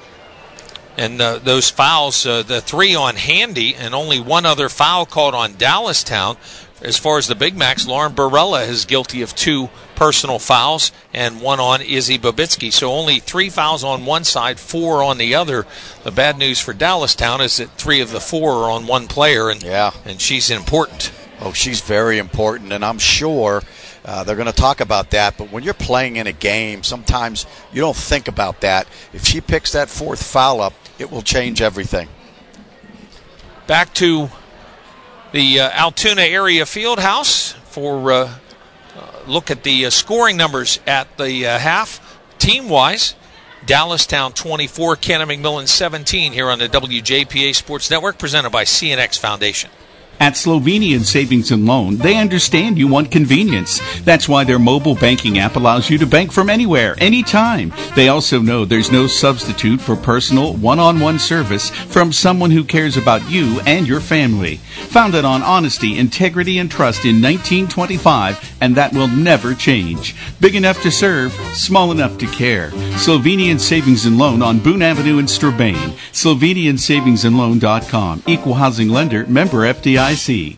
And uh, those fouls, uh, the three on Handy, and only one other foul called on Dallastown. As far as the Big Macs, Lauren Barella is guilty of two personal fouls and one on Izzy Bobitsky. So only three fouls on one side, four on the other. The bad news for Dallastown is that three of the four are on one player, and yeah. and she's important. Oh, she's very important, and I'm sure uh, they're going to talk about that. But when you're playing in a game, sometimes you don't think about that. If she picks that fourth foul up, it will change everything. Back to the uh, Altoona area fieldhouse for uh, uh, look at the uh, scoring numbers at the uh, half. Team-wise, Dallastown twenty-four, Canon-McMillan seventeen here on the W J P A Sports Network, presented by C N X Foundation. At Slovenian Savings and Loan, they understand you want convenience. That's why their mobile banking app allows you to bank from anywhere, anytime. They also know there's no substitute for personal, one-on-one service from someone who cares about you and your family. Founded on honesty, integrity, and trust in nineteen twenty-five, and that will never change. Big enough to serve, small enough to care. Slovenian Savings and Loan on Boone Avenue in Strabane. Slovenian Savings and Loan dot com. Equal housing lender, member F D I C.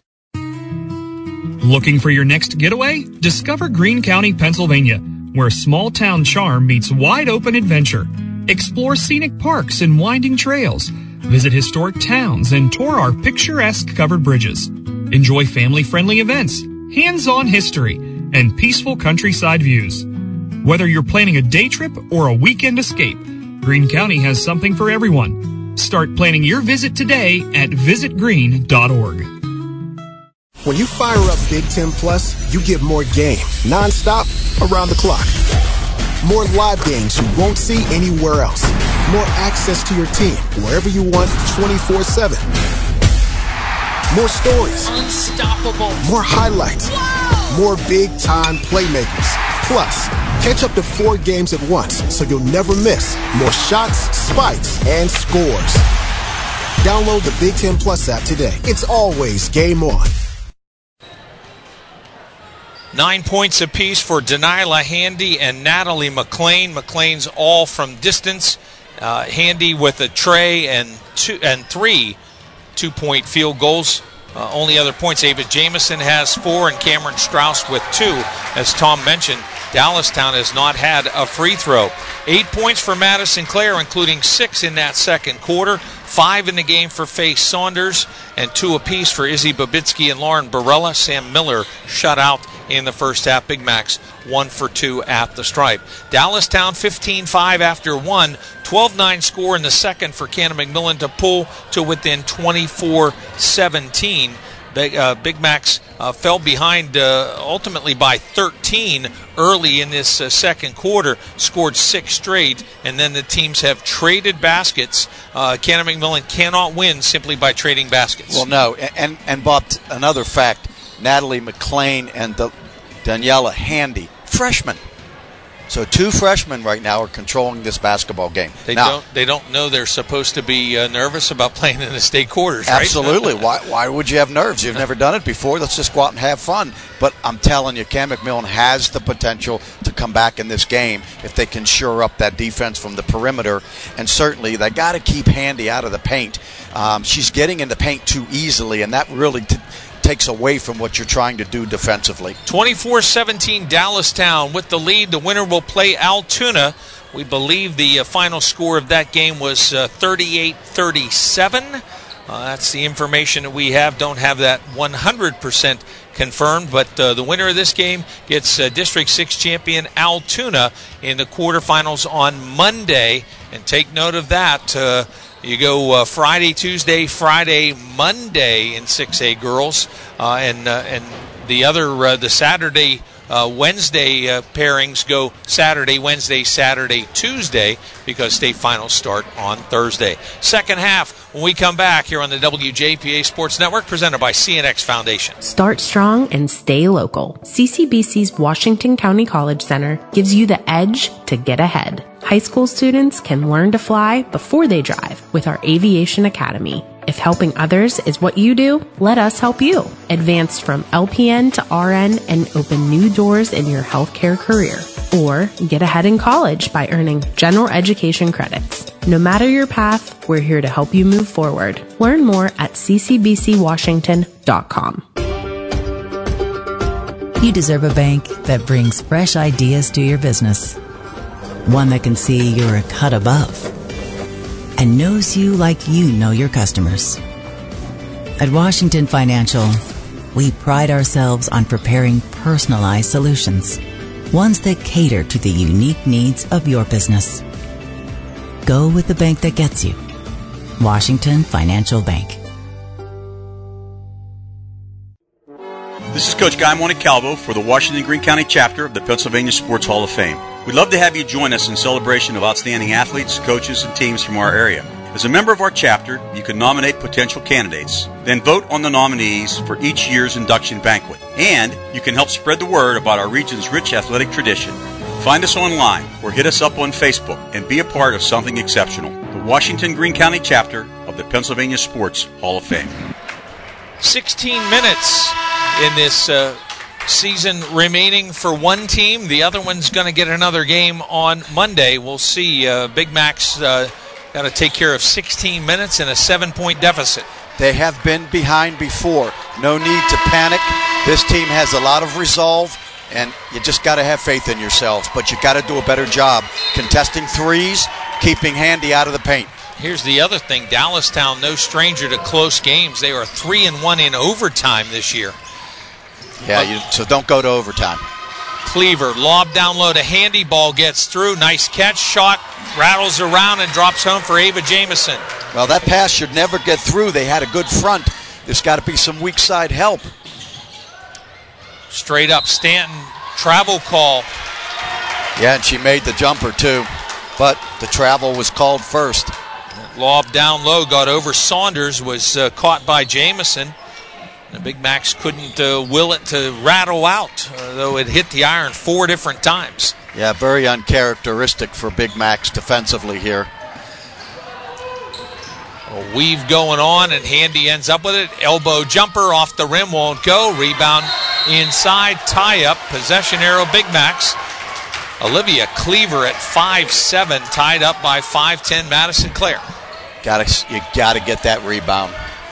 Looking for your next getaway? Discover Greene County, Pennsylvania, where small town charm meets wide open adventure. Explore scenic parks and winding trails. Visit historic towns and tour our picturesque covered bridges. Enjoy family-friendly events, hands-on history, and peaceful countryside views. Whether you're planning a day trip or a weekend escape, Greene County has something for everyone. Start planning your visit today at visit green dot org. When you fire up Big Ten Plus, you get more game, nonstop, around the clock. More live games you won't see anywhere else. More access to your team, wherever you want, twenty-four seven. More stories. Unstoppable. More highlights. Wow. More big-time playmakers. Plus, catch up to four games at once, so you'll never miss more shots, spikes, and scores. Download the Big Ten Plus app today. It's always game on. Nine points apiece for Denilah Handy and Natalie McLean. McLean's all from distance. Uh, Handy with a tray and two and three two-point field goals. Uh, only other points, Ava Jamison has four and Cameron Strauss with two. As Tom mentioned, Dallastown has not had a free throw. Eight points for Madison Clare, including six in that second quarter. Five in the game for Faye Saunders, and two apiece for Izzy Babitsky and Lauren Barella. Sam Miller shut out in the first half. Big Macs one for two at the stripe. Dallastown fifteen five after one. twelve nine score in the second for Cannon McMillan to pull to within twenty-four seventeen. Big, uh, Big Macs uh, fell behind uh, ultimately by thirteen early in this uh, second quarter, scored six straight, and then the teams have traded baskets. Uh, Cannon McMillan cannot win simply by trading baskets. Well, no, and, and Bob, another fact, Natalie McLean and the Daniela Handy, freshmen. So two freshmen right now are controlling this basketball game. They now, don't. They don't know they're supposed to be uh, nervous about playing in the state quarters, right? Absolutely. why? Why would you have nerves? You've never done it before. Let's just go out and have fun. But I'm telling you, Cam McMillan has the potential to come back in this game if they can shore up that defense from the perimeter. And certainly, they got to keep Handy out of the paint. Um, she's getting in the paint too easily, and that really T- takes away from what you're trying to do defensively. twenty-four seventeen Dallastown with the lead. The winner will play Altoona. We believe the uh, final score of that game was uh, thirty-eight thirty-seven. Uh, that's the information that we have. Don't have that one hundred percent confirmed, but uh, the winner of this game gets uh, District six champion Altoona in the quarterfinals on Monday. And take note of that. Uh, You go uh, Friday, Tuesday, Friday, Monday in six A girls, uh, and uh, and the other uh, the Saturday, uh, Wednesday uh, pairings go Saturday, Wednesday, Saturday, Tuesday because state finals start on Thursday. Second half when we come back here on the W J P A Sports Network, presented by C N X Foundation. Start strong and stay local. C C B C's Washington County College Center gives you the edge to get ahead. High school students can learn to fly before they drive with our Aviation Academy. If helping others is what you do, let us help you. Advance from L P N to R N and open new doors in your healthcare career. Or get ahead in college by earning general education credits. No matter your path, we're here to help you move forward. Learn more at c c b c washington dot com. You deserve a bank that brings fresh ideas to your business. One that can see you're a cut above and knows you like you know your customers. At Washington Financial, we pride ourselves on preparing personalized solutions, ones that cater to the unique needs of your business. Go with the bank that gets you. Washington Financial Bank. This is Coach Guy Montecalvo for the Washington Greene County chapter of the Pennsylvania Sports Hall of Fame. We'd love to have you join us in celebration of outstanding athletes, coaches, and teams from our area. As a member of our chapter, you can nominate potential candidates, then vote on the nominees for each year's induction banquet. And you can help spread the word about our region's rich athletic tradition. Find us online or hit us up on Facebook and be a part of something exceptional. The Washington Greene County chapter of the Pennsylvania Sports Hall of Fame. sixteen minutes in this uh, season remaining for one team. The other one's going to get another game on Monday. We'll see. Uh, Big Mac's uh, got to take care of sixteen minutes and a seven-point deficit. They have been behind before. No need to panic. This team has a lot of resolve, and you just got to have faith in yourselves. But you got to do a better job contesting threes, keeping Handy out of the paint. Here's the other thing. Dallastown, no stranger to close games. They are three and one in overtime this year. Yeah, you, so don't go to overtime. Cleaver. Lob down low to Handy. Ball gets through. Nice catch. Shot rattles around and drops home for Ava Jamison. Well, that pass should never get through. They had a good front. There's got to be some weak side help. Straight up Stanton. Travel call. Yeah, and she made the jumper too. But the travel was called first. Lob down low. Got over Saunders. Was uh, caught by Jamison. The Big Macs couldn't uh, will it to rattle out, uh, though it hit the iron four different times. Yeah, very uncharacteristic for Big Macs defensively here. A weave going on, and Handy ends up with it. Elbow jumper off the rim, won't go. Rebound inside, tie-up, possession arrow, Big Macs. Olivia Cleaver at five seven, tied up by five ten Madison Clare. Gotta, you got to get that rebound.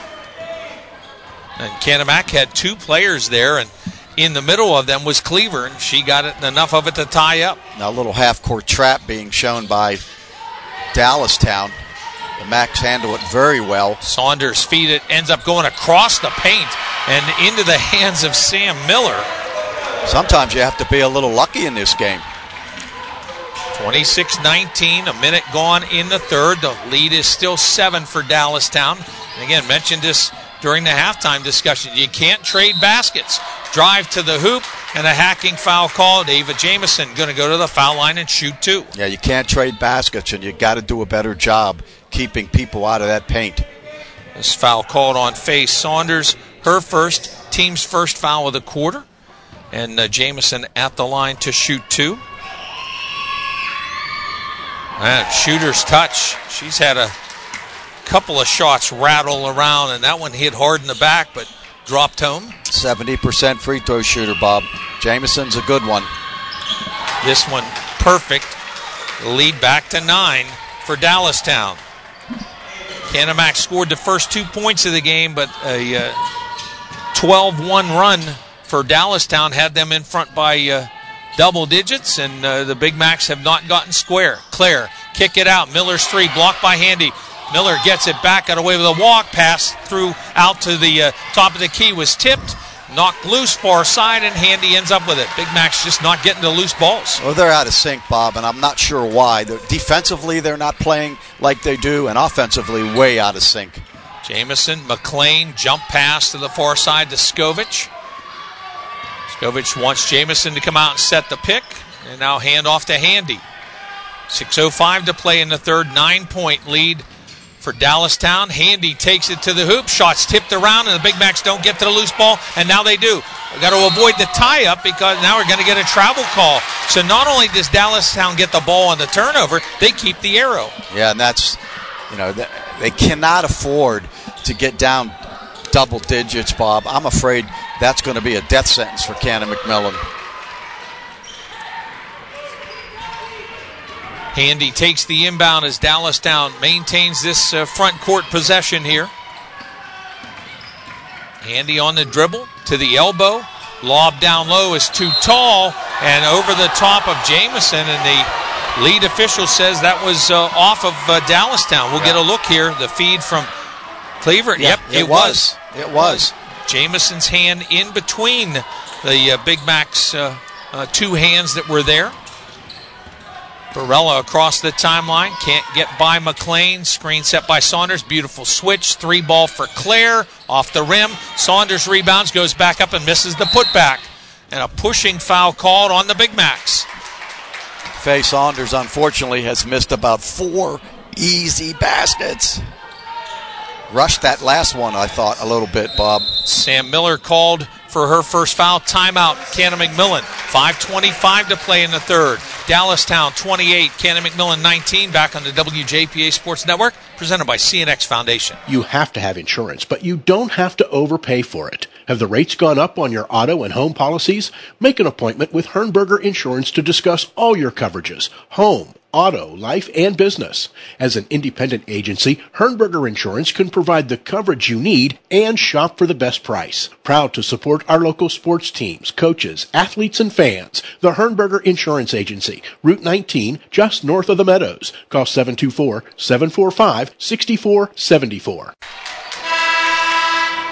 And Kanemak had two players there, and in the middle of them was Cleaver, and she got it, enough of it to tie up. Now a little half-court trap being shown by Dallastown. The Macs handle it very well. Saunders feed it, ends up going across the paint and into the hands of Sam Miller. Sometimes you have to be a little lucky in this game. twenty-six nineteen, a minute gone in the third. The lead is still seven for Dallastown. And again, mentioned this during the halftime discussion. You can't trade baskets. Drive to the hoop and a hacking foul called. Ava Jamison going to go to the foul line and shoot two. Yeah, you can't trade baskets, and you got to do a better job keeping people out of that paint. This foul called on Faye Saunders. Her first, team's first foul of the quarter. And uh, Jamison at the line to shoot two. And shooter's touch. She's had a couple of shots rattle around, and that one hit hard in the back, but dropped home. seventy percent free throw shooter, Bob. Jamison's a good one. This one perfect. Lead back to nine for Dallastown. Kanemak scored the first two points of the game, but a uh, twelve one run for Dallastown had them in front by uh, double digits, and uh, the Big Macs have not gotten square. Claire, kick it out. Miller's three, blocked by Handy. Miller gets it back, got away with a walk pass, through out to the uh, top of the key, was tipped, knocked loose far side, and Handy ends up with it. Big Mac's just not getting the loose balls. Well, they're out of sync, Bob, and I'm not sure why. They're, defensively, they're not playing like they do, and offensively, way out of sync. Jamison, McLean, jump pass to the far side to Skovich. Skovich wants Jamison to come out and set the pick, and now hand off to Handy. six oh five to play in the third, nine-point lead for Dallastown. Handy takes it to the hoop. Shots tipped around, and the Big Macs don't get to the loose ball, and now they do. We've got to avoid the tie-up because now we're going to get a travel call. So not only does Dallastown get the ball on the turnover, they keep the arrow. Yeah, and that's, you know, they cannot afford to get down double digits, Bob. I'm afraid that's going to be a death sentence for Cannon McMillan. Handy takes the inbound as Dallastown maintains this uh, front court possession here. Handy on the dribble to the elbow. Lob down low is too tall and over the top of Jamison, and the lead official says that was uh, off of uh, Dallastown. We'll yeah. get a look here. The feed from Cleaver. Yeah, yep, it, it was. was. It was. Jamison's hand in between the uh, Big Mac's uh, uh, two hands that were there. Barella across the timeline, can't get by McLean. Screen set by Saunders, beautiful switch. Three ball for Claire, off the rim. Saunders rebounds, goes back up and misses the putback. And a pushing foul called on the Big Macs. Faye Saunders, unfortunately, has missed about four easy baskets. Rushed that last one, I thought, a little bit, Bob. Sam Miller called for her first foul. Timeout, Cannon McMillan. five twenty-five to play in the third. Dallastown twenty-eight, Cannon McMillan nineteen. Back on the W J P A Sports Network, presented by C N X Foundation. You have to have insurance, but you don't have to overpay for it. Have the rates gone up on your auto and home policies? Make an appointment with Hernberger Insurance to discuss all your coverages. Home, auto, life, and business. As an independent agency, Hernberger Insurance can provide the coverage you need and shop for the best price. Proud to support our local sports teams, coaches, athletes, and fans. The Hernberger Insurance Agency, Route nineteen, just north of the Meadows. Call seven two four, seven four five, six four seven four.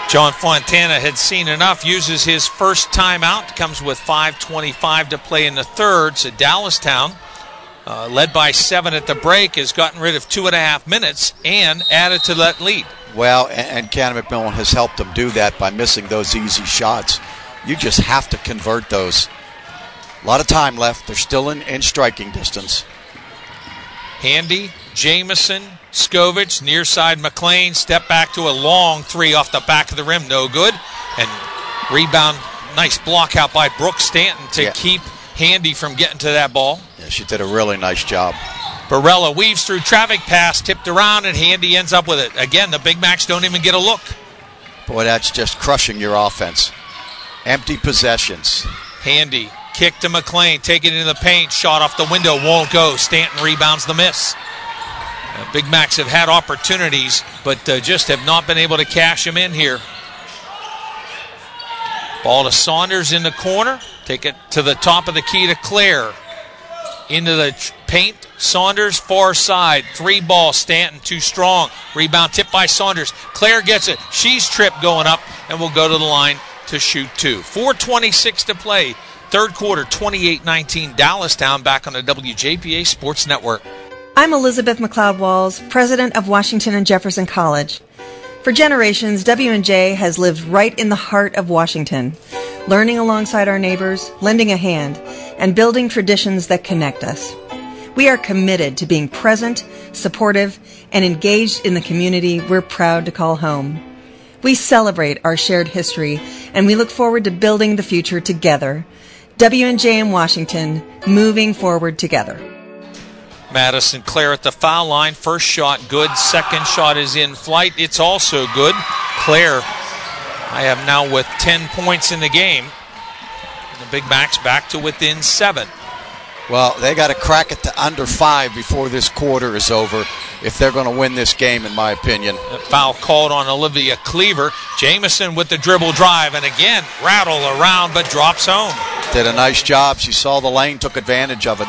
John Fontana had seen enough, uses his first timeout, comes with five twenty-five to play in the third. So Dallastown, uh, led by seven at the break, has gotten rid of two and a half minutes and added to that lead. Well, and, and Cannon McMillan has helped them do that by missing those easy shots. You just have to convert those. A lot of time left. They're still in, in striking distance. Handy, Jamison, Skovich, near side McLean, step back to a long three off the back of the rim, no good. And rebound, nice block out by Brooke Stanton to yeah. keep Handy from getting to that ball. Yeah, she did a really nice job. Barella weaves through traffic, pass tipped around, and Handy ends up with it. Again, the Big Macs don't even get a look. Boy, that's just crushing your offense. Empty possessions. Handy, kick to McLean, take it into the paint, shot off the window, won't go. Stanton rebounds the miss. Uh, Big Macs have had opportunities, but uh, just have not been able to cash them in here. Ball to Saunders in the corner. Take it to the top of the key to Clare. Into the paint, Saunders far side. Three ball, Stanton too strong. Rebound tipped by Saunders. Clare gets it. She's tripped going up and will go to the line to shoot two. four twenty-six to play. Third quarter, twenty-eight nineteen. Dallastown back on the W J P A Sports Network. I'm Elizabeth McLeod Walls, president of Washington and Jefferson College. For generations, W and J has lived right in the heart of Washington, learning alongside our neighbors, lending a hand, and building traditions that connect us. We are committed to being present, supportive, and engaged in the community we're proud to call home. We celebrate our shared history, and we look forward to building the future together. W and J in Washington, moving forward together. Madison Clare at the foul line. First shot good. Second shot is in flight. It's also good. Clare, I have now with ten points in the game. And the Big Macs back to within seven. Well, they got to crack it to under five before this quarter is over if they're going to win this game, in my opinion. A foul called on Olivia Cleaver. Jamison with the dribble drive, and again, rattle around, but drops home. Did a nice job. She saw the lane, took advantage of it.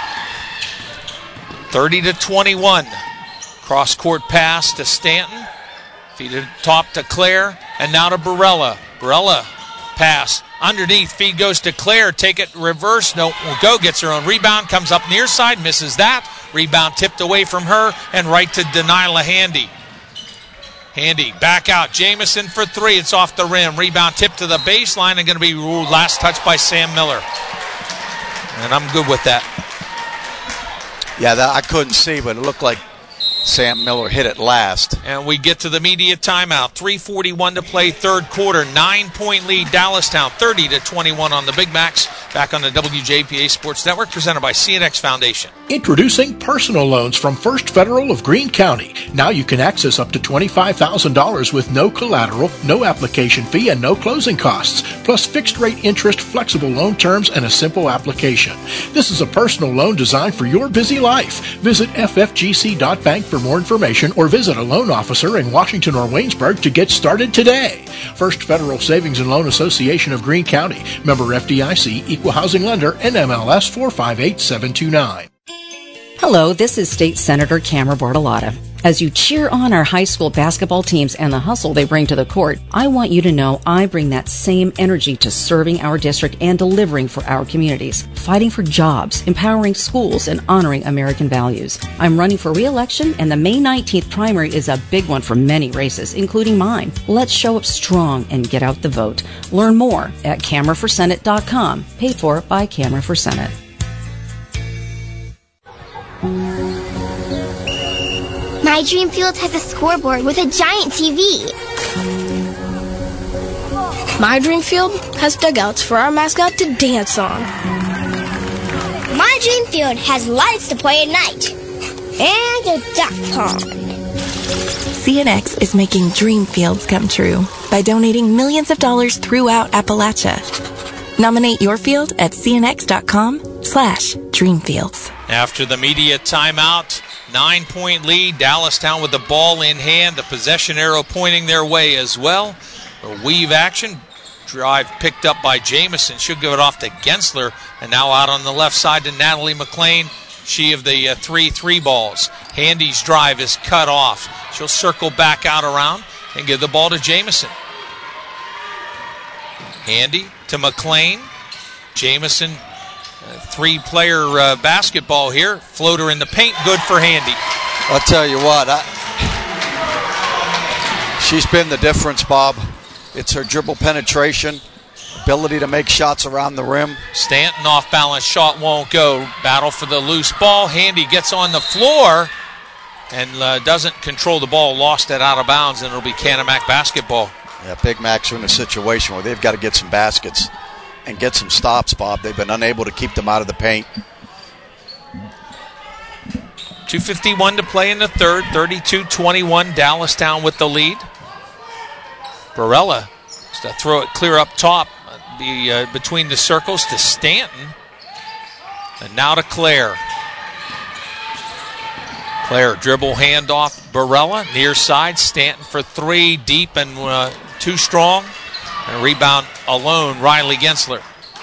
thirty to twenty-one. Cross-court pass to Stanton. Feed it top to Clare, and now to Barella. Barella pass. Underneath, feed goes to Clare. Take it reverse. No, will go. Gets her own rebound. Comes up near side. Misses that. Rebound tipped away from her and right to Denilah Handy. Handy back out. Jamison for three. It's off the rim. Rebound tipped to the baseline and going to be ruled last touch by Sam Miller. And I'm good with that. Yeah, that I couldn't see, but it looked like Sam Miller hit it last. And we get to the media timeout. three forty-one to play, third quarter. Nine-point lead, Dallastown, thirty to twenty-one on the Big Macs. Back on the W J P A Sports Network, presented by C N X Foundation. Introducing personal loans from First Federal of Greene County. Now you can access up to twenty-five thousand dollars with no collateral, no application fee, and no closing costs, plus fixed-rate interest, flexible loan terms, and a simple application. This is a personal loan designed for your busy life. Visit f f g c dot bank for more information or visit a loan officer in Washington or Waynesburg to get started today. First Federal Savings and Loan Association of Greene County. Member F D I C, Equal Housing Lender, N M L S four five eight seven two nine. Hello, this is State Senator Camera Bartolotta. As you cheer on our high school basketball teams and the hustle they bring to the court, I want you to know I bring that same energy to serving our district and delivering for our communities, fighting for jobs, empowering schools, and honoring American values. I'm running for re-election, and the May nineteenth primary is a big one for many races, including mine. Let's show up strong and get out the vote. Learn more at camera for senate dot com, paid for by Camera for Senate. My dream field has a scoreboard with a giant T V. My dream field has dugouts for our mascot to dance on. My dream field has lights to play at night. And a duck pond. C N X is making dream fields come true by donating millions of dollars throughout Appalachia. Nominate your field at c n x dot com slash dreamfields. After the media timeout, nine-point lead. Dallastown with the ball in hand. The possession arrow pointing their way as well. A weave action. Drive picked up by Jamison. Should give it off to Gensler. And now out on the left side to Natalie McLean. She of the uh, three three balls. Handy's drive is cut off. She'll circle back out around and give the ball to Jamison. Handy to McLean. Jamison, uh, three-player uh, basketball here. Floater in the paint, good for Handy. I'll tell you what, I, she's been the difference, Bob. It's her dribble penetration, ability to make shots around the rim. Stanton off balance, shot won't go. Battle for the loose ball. Handy gets on the floor and uh, doesn't control the ball. Lost it out of bounds, and it'll be Canumack basketball. Yeah, Big Macs are in a situation where they've got to get some baskets and get some stops, Bob. They've been unable to keep them out of the paint. two fifty-one to play in the third. thirty-two twenty-one. Dallastown with the lead. Barella to throw it clear up top, be uh, between the circles to Stanton. And now to Claire. Claire dribble handoff. Barella near side. Stanton for three, deep and uh, too strong. And a rebound alone, Riley Gensler.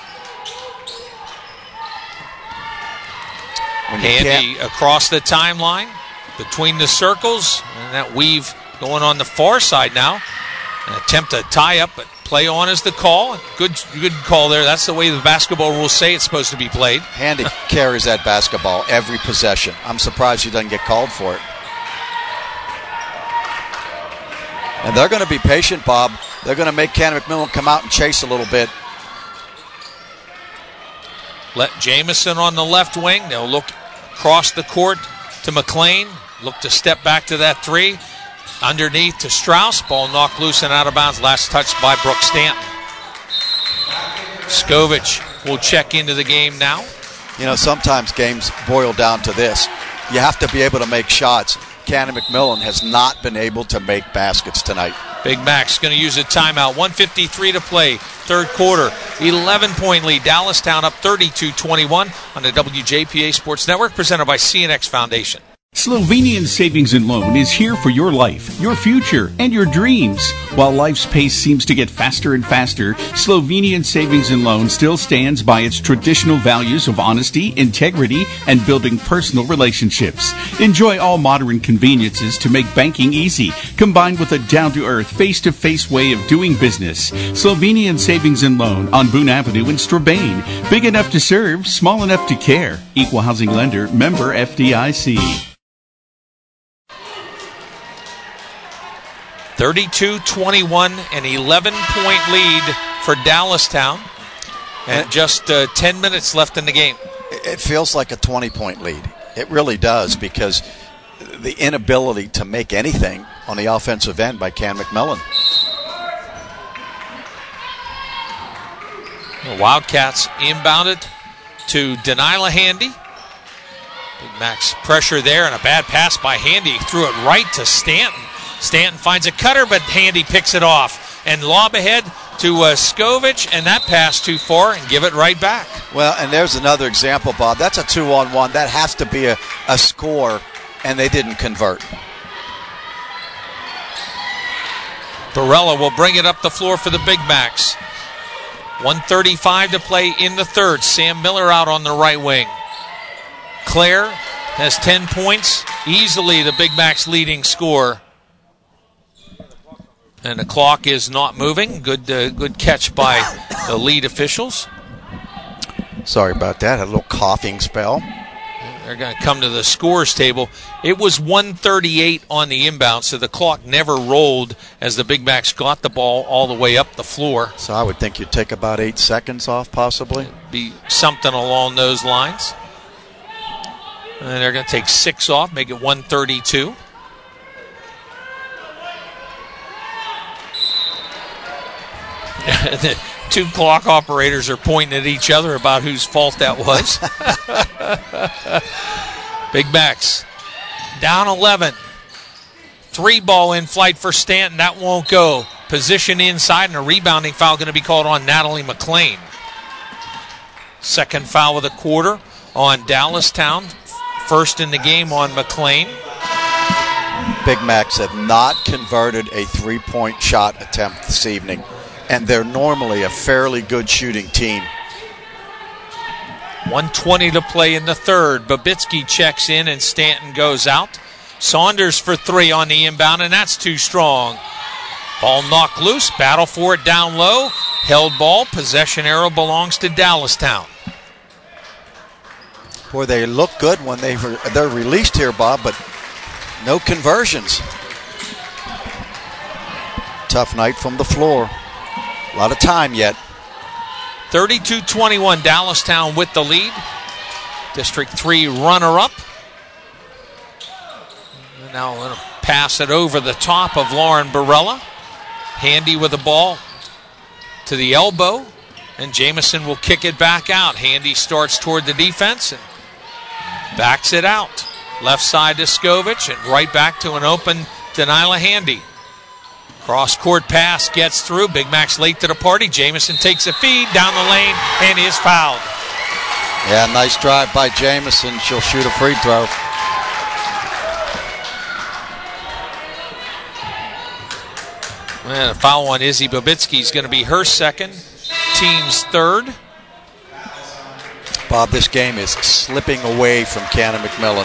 Handy across the timeline, between the circles, and that weave going on the far side now. An attempt to tie up, but play on is the call. Good good call there. That's the way the basketball rules say it's supposed to be played. Handy carries that basketball every possession. I'm surprised she doesn't get called for it. And they're going to be patient, Bob. They're going to make Cannon McMillan come out and chase a little bit. Let Jamison on the left wing. They'll look across the court to McLean. Look to step back to that three. Underneath to Strauss. Ball knocked loose and out of bounds. Last touch by Brooke Stanton. Skovich will check into the game now. You know, sometimes games boil down to this. You have to be able to make shots. Cannon McMillan has not been able to make baskets tonight. Big Mac's going to use a timeout. one fifty-three to play, third quarter. eleven-point lead. Dallastown up thirty-two twenty-one on the W J P A Sports Network, presented by C N X Foundation. Slovenian Savings and Loan is here for your life, your future, and your dreams. While life's pace seems to get faster and faster, Slovenian Savings and Loan still stands by its traditional values of honesty, integrity, and building personal relationships. Enjoy all modern conveniences to make banking easy, combined with a down-to-earth, face-to-face way of doing business. Slovenian Savings and Loan on Boone Avenue in Strabane. Big enough to serve, small enough to care. Equal housing lender, member F D I C. thirty-two twenty-one, an eleven-point lead for Dallastown, and just uh, ten minutes left in the game. It feels like a twenty-point lead. It really does, because the inability to make anything on the offensive end by Can McMillan. The Wildcats inbounded to Denilah Handy. Big Mac's pressure there, and a bad pass by Handy. Threw it right to Stanton. Stanton finds a cutter, but Handy picks it off. And lob ahead to uh, Skovich, and that pass too far, and give it right back. Well, and there's another example, Bob. That's a two-on-one. That has to be a, a score, and they didn't convert. Barella will bring it up the floor for the Big Macs. one thirty-five to play in the third. Sam Miller out on the right wing. Claire has ten points. Easily the Big Macs leading scorer. And the clock is not moving. Good uh, good catch by the lead officials. Sorry about that. A little coughing spell. They're going to come to the scores table. It was one thirty-eight on the inbound, so the clock never rolled as the Big Macs got the ball all the way up the floor. So I would think you'd take about eight seconds off, possibly. It'd be something along those lines. And they're going to take six off, make it one thirty-two. The two clock operators are pointing at each other about whose fault that was. Big Macs down eleven. Three ball in flight for Stanton. That won't go. Position inside, and a rebounding foul going to be called on Natalie McLean. Second foul of the quarter on Dallastown. First in the game on McLean. Big Macs have not converted a three-point shot attempt this evening, and they're normally a fairly good shooting team. one twenty to play in the third. Babitsky checks in and Stanton goes out. Saunders for three on the inbound, and that's too strong. Ball knocked loose. Battle for it down low. Held ball, possession arrow belongs to Dallastown. Boy, they look good when they were, they're released here, Bob, but no conversions. Tough night from the floor. A lot of time yet. thirty-two twenty-one, Dallastown with the lead. District three runner-up. And now we're going to pass it over the top of Lauren Barella. Handy with the ball to the elbow. And Jamison will kick it back out. Handy starts toward the defense and backs it out. Left side to Skovich and right back to an open Denilah Handy. Cross-court pass gets through. Big Mac's late to the party. Jamison takes a feed down the lane and is fouled. Yeah, nice drive by Jamison. She'll shoot a free throw. And a foul on Izzy Babitsky is going to be her second, team's third. Bob, this game is slipping away from Cannon McMillan.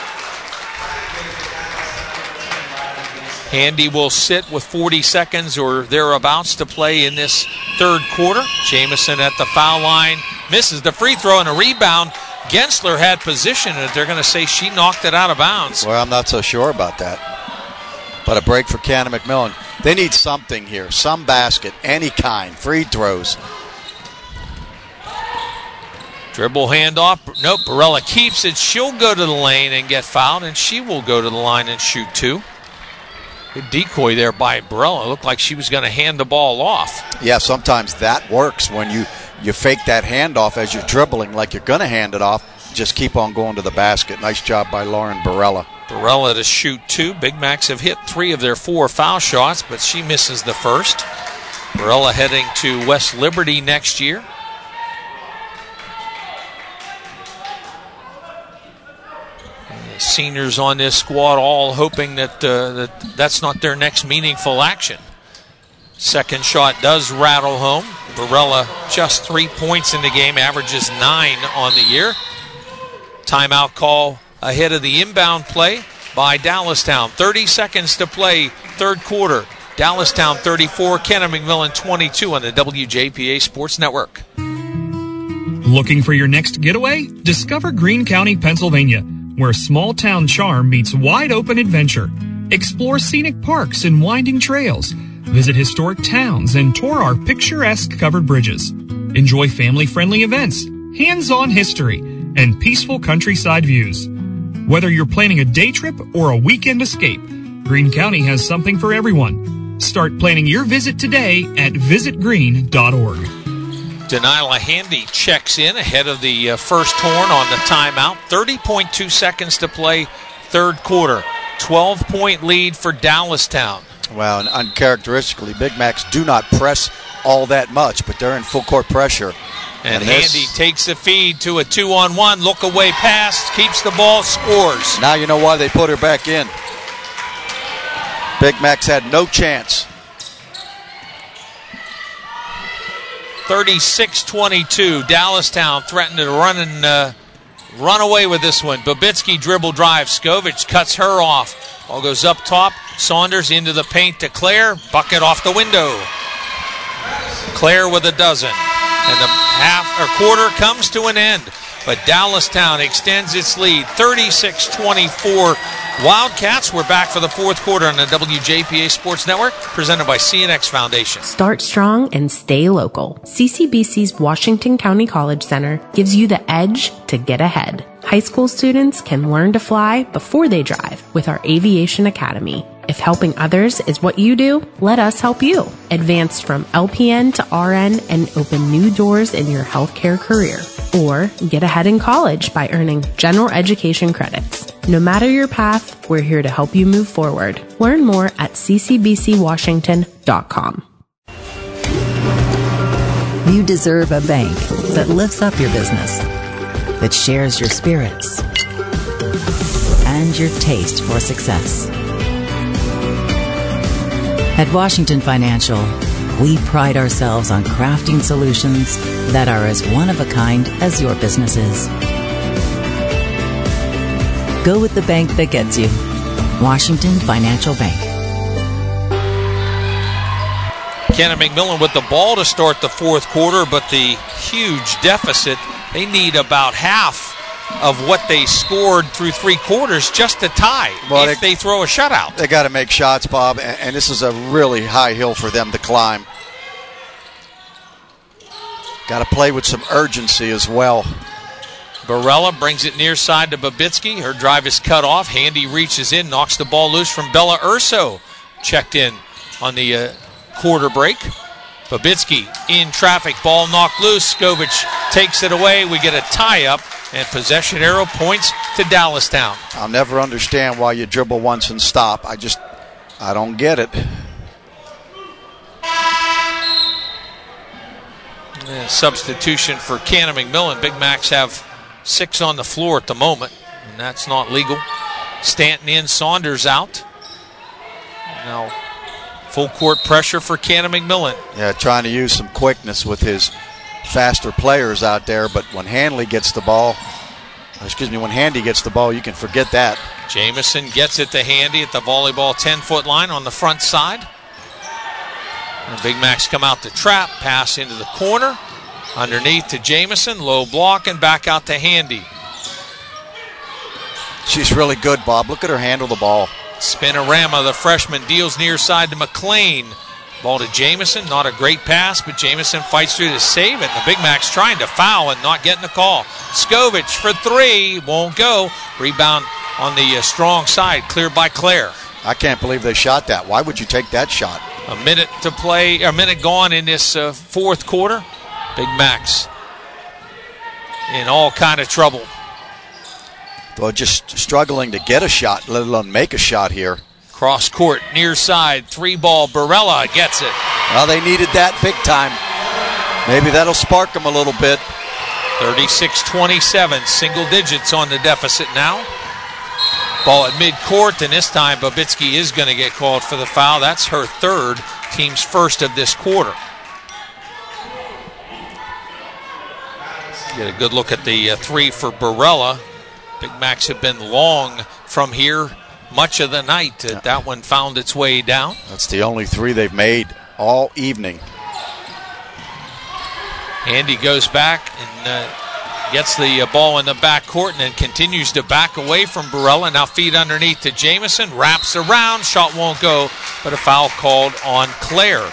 Handy will sit with forty seconds or thereabouts to play in this third quarter. Jamison at the foul line misses the free throw and a rebound. Gensler had position, and they're going to say she knocked it out of bounds. Well, I'm not so sure about that. But a break for Cannon McMillan. They need something here, some basket, any kind, free throws. Dribble handoff. Nope, Barella keeps it. She'll go to the lane and get fouled, and she will go to the line and shoot two. Good decoy there by Barella. Looked like she was going to hand the ball off. Yeah, sometimes that works when you, you fake that handoff as you're dribbling like you're going to hand it off. Just keep on going to the basket. Nice job by Lauren Barella. Barella to shoot two. Big Macs have hit three of their four foul shots, but she misses the first. Barella heading to West Liberty next year. Seniors on this squad all hoping that, uh, that that's not their next meaningful action. Second shot does rattle home. Barella just three points in the game, averages nine on the year. Timeout call ahead of the inbound play by Dallastown. thirty seconds to play, third quarter. Dallastown thirty-four, Cannon McMillan twenty-two on the W J P A Sports Network. Looking for your next getaway? Discover Greene County, Pennsylvania, where small town charm meets wide open adventure. Explore scenic parks and winding trails. Visit historic towns and tour our picturesque covered bridges. Enjoy family-friendly events, hands-on history, and peaceful countryside views. Whether you're planning a day trip or a weekend escape, Greene County has something for everyone. Start planning your visit today at visit greene dot org. Denilah Handy checks in ahead of the uh, first horn on the timeout. thirty point two seconds to play, third quarter. twelve-point lead for Dallastown. Well, and uncharacteristically, Big Macs do not press all that much, but they're in full court pressure. And, and Handy takes the feed to a two-on-one, look-away pass, keeps the ball, scores. Now you know why they put her back in. Big Macs had no chance. thirty-six twenty-two. Dallastown threatened to run and uh, run away with this one. Babitsky dribble drive. Skovich cuts her off. Ball goes up top. Saunders into the paint to Claire. Bucket off the window. Claire with a dozen. And the half or quarter comes to an end. But Dallastown extends its lead. thirty-six twenty-four. Wildcats, we're back for the fourth quarter on the W J P A Sports Network, presented by C N X Foundation. Start strong and stay local. C C B C's Washington County College Center gives you the edge to get ahead. High school students can learn to fly before they drive with our Aviation Academy. If helping others is what you do, let us help you. Advance from L P N to R N and open new doors in your healthcare career. Or get ahead in college by earning general education credits. No matter your path, we're here to help you move forward. Learn more at c c b c washington dot com. You deserve a bank that lifts up your business, that shares your spirits and your taste for success. At Washington Financial, we pride ourselves on crafting solutions that are as one of a kind as your business is. Go with the bank that gets you. Washington Financial Bank. Cannon McMillan with the ball to start the fourth quarter, but the huge deficit, they need about half of what they scored through three quarters just to tie well, if they, they throw a shutout. They got to make shots, Bob, and, and this is a really high hill for them to climb. Got to play with some urgency as well. Barella brings it near side to Babitsky. Her drive is cut off. Handy reaches in, knocks the ball loose from Bella Urso. Checked in on the uh, quarter break. Babitsky in traffic, ball knocked loose. Skovich takes it away. We get a tie-up, and possession arrow points to Dallastown. I'll never understand why you dribble once and stop. I just, I don't get it. Yeah, substitution for Cannon McMillan. Big Macs have six on the floor at the moment, and that's not legal. Stanton in, Saunders out. Now, full court pressure for Cannon McMillan. Yeah, trying to use some quickness with his faster players out there, but when Hanley gets the ball, excuse me, when Handy gets the ball, you can forget that. Jamison gets it to Handy at the volleyball ten-foot line on the front side. And Big Macs come out to trap, pass into the corner, underneath to Jamison, low block, and back out to Handy. She's really good, Bob. Look at her handle the ball. Spinorama, the freshman, deals near side to McLean. Ball to Jamison, not a great pass, but Jamison fights through to save it. The Big Macs trying to foul and not getting the call. Skovich for three, won't go. Rebound on the uh, strong side, cleared by Claire. I can't believe they shot that. Why would you take that shot? A minute to play, a minute gone in this uh, fourth quarter. Big Macs in all kind of trouble. Well, just struggling to get a shot, let alone make a shot here. Cross court, near side, three ball, Barella gets it. Well, they needed that big time. Maybe that'll spark them a little bit. thirty-six twenty-seven, single digits on the deficit now. Ball at midcourt, and this time Babitsky is going to get called for the foul. That's her third, team's first of this quarter. Get a good look at the uh, three for Barella. Big Macs have been long from here much of the night. Uh, that one found its way down. That's the only three they've made all evening. Andy goes back and uh, gets the uh, ball in the backcourt and then continues to back away from Barella. Now feed underneath to Jamison. Wraps around. Shot won't go, but a foul called on Claire.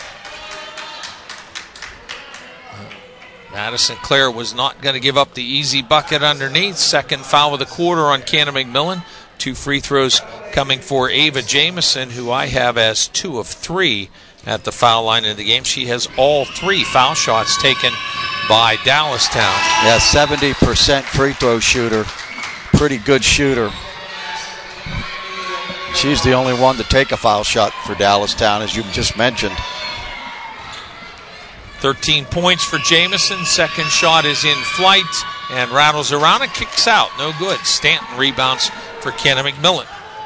Madison Claire was not going to give up the easy bucket underneath. Second foul of the quarter on Cannon McMillan. Two free throws coming for Ava Jamison, who I have as two of three at the foul line in the game. She has all three foul shots taken by Dallastown. Yeah, seventy percent free throw shooter. Pretty good shooter. She's the only one to take a foul shot for Dallastown, as you just mentioned. thirteen points for Jamison. Second shot is in flight and rattles around and kicks out. No good. Stanton rebounds for Cannon McMillan.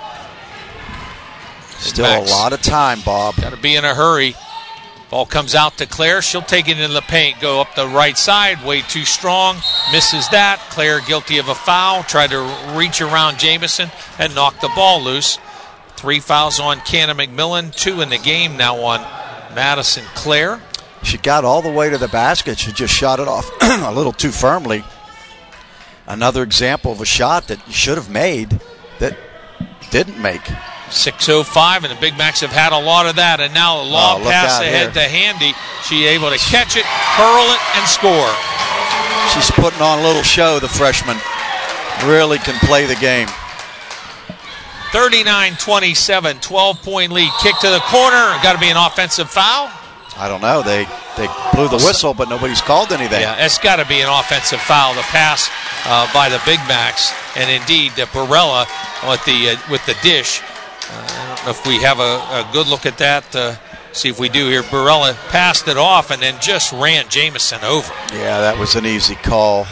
Still Max, a lot of time, Bob. Got to be in a hurry. Ball comes out to Claire. She'll take it into the paint. Go up the right side. Way too strong. Misses that. Claire guilty of a foul. Tried to reach around Jamison and knock the ball loose. Three fouls on Cannon McMillan. Two in the game now on Madison Claire. She got all the way to the basket. She just shot it off a little too firmly. Another example of a shot that you should have made that didn't make. six oh five, and the Big Macs have had a lot of that. And now a long oh, pass ahead here to Handy. She able to catch it, curl it, and score. She's putting on a little show, the freshman. Really can play the game. thirty-nine twenty-seven, twelve-point lead. Kick to the corner. Got to be an offensive foul. I don't know. They they blew the whistle, but nobody's called anything. Yeah, it's got to be an offensive foul. The pass uh, by the Big Macs, and indeed uh, Barella with the uh, with the dish. Uh, I don't know if we have a, a good look at that. Uh, see if we do here. Barella passed it off and then just ran Jamison over. Yeah, that was an easy call.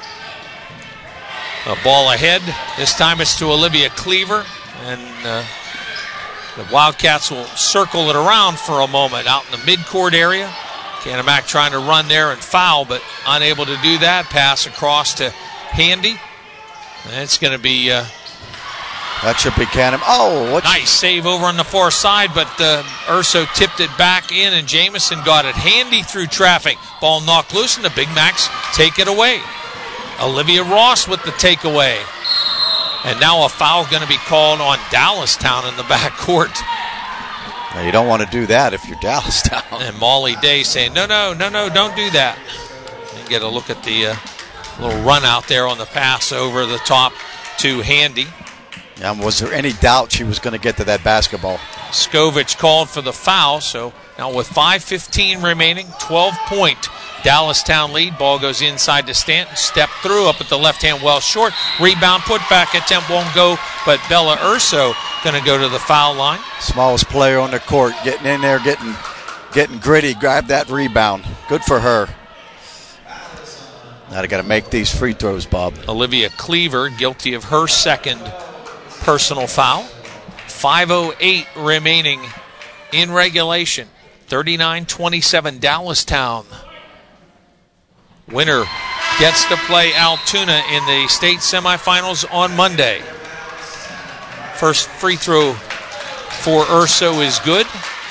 A ball ahead. This time it's to Olivia Cleaver, and uh, the Wildcats will circle it around for a moment out in the midcourt area. Canamac trying to run there and foul, but unable to do that. Pass across to Handy. And it's going to be uh, That should be Cannon. Oh, what? Nice save over on the far side, but uh, Urso tipped it back in, and Jamison got it handy through traffic. Ball knocked loose, and the Big Macs take it away. Olivia Ross with the takeaway. And now a foul going to be called on Dallastown in the backcourt. Now you don't want to do that if you're Dallastown. And Molly Day saying, no, no, no, no, don't do that. And get a look at the uh, little run out there on the pass over the top to Handy. Um, was there any doubt she was going to get to that basketball? Skovich called for the foul, so now with five fifteen remaining, twelve-point Dallastown lead. Ball goes inside to Stanton. Step through up at the left hand, well short. Rebound, put back attempt won't go, but Bella Urso going to go to the foul line. Smallest player on the court, getting in there, getting getting gritty, grab that rebound. Good for her. Now they got to make these free throws, Bob. Olivia Cleaver guilty of her second personal foul. five oh eight remaining in regulation. thirty-nine twenty-seven Dallastown. Winner gets to play Altoona in the state semifinals on Monday. First free throw for Urso is good.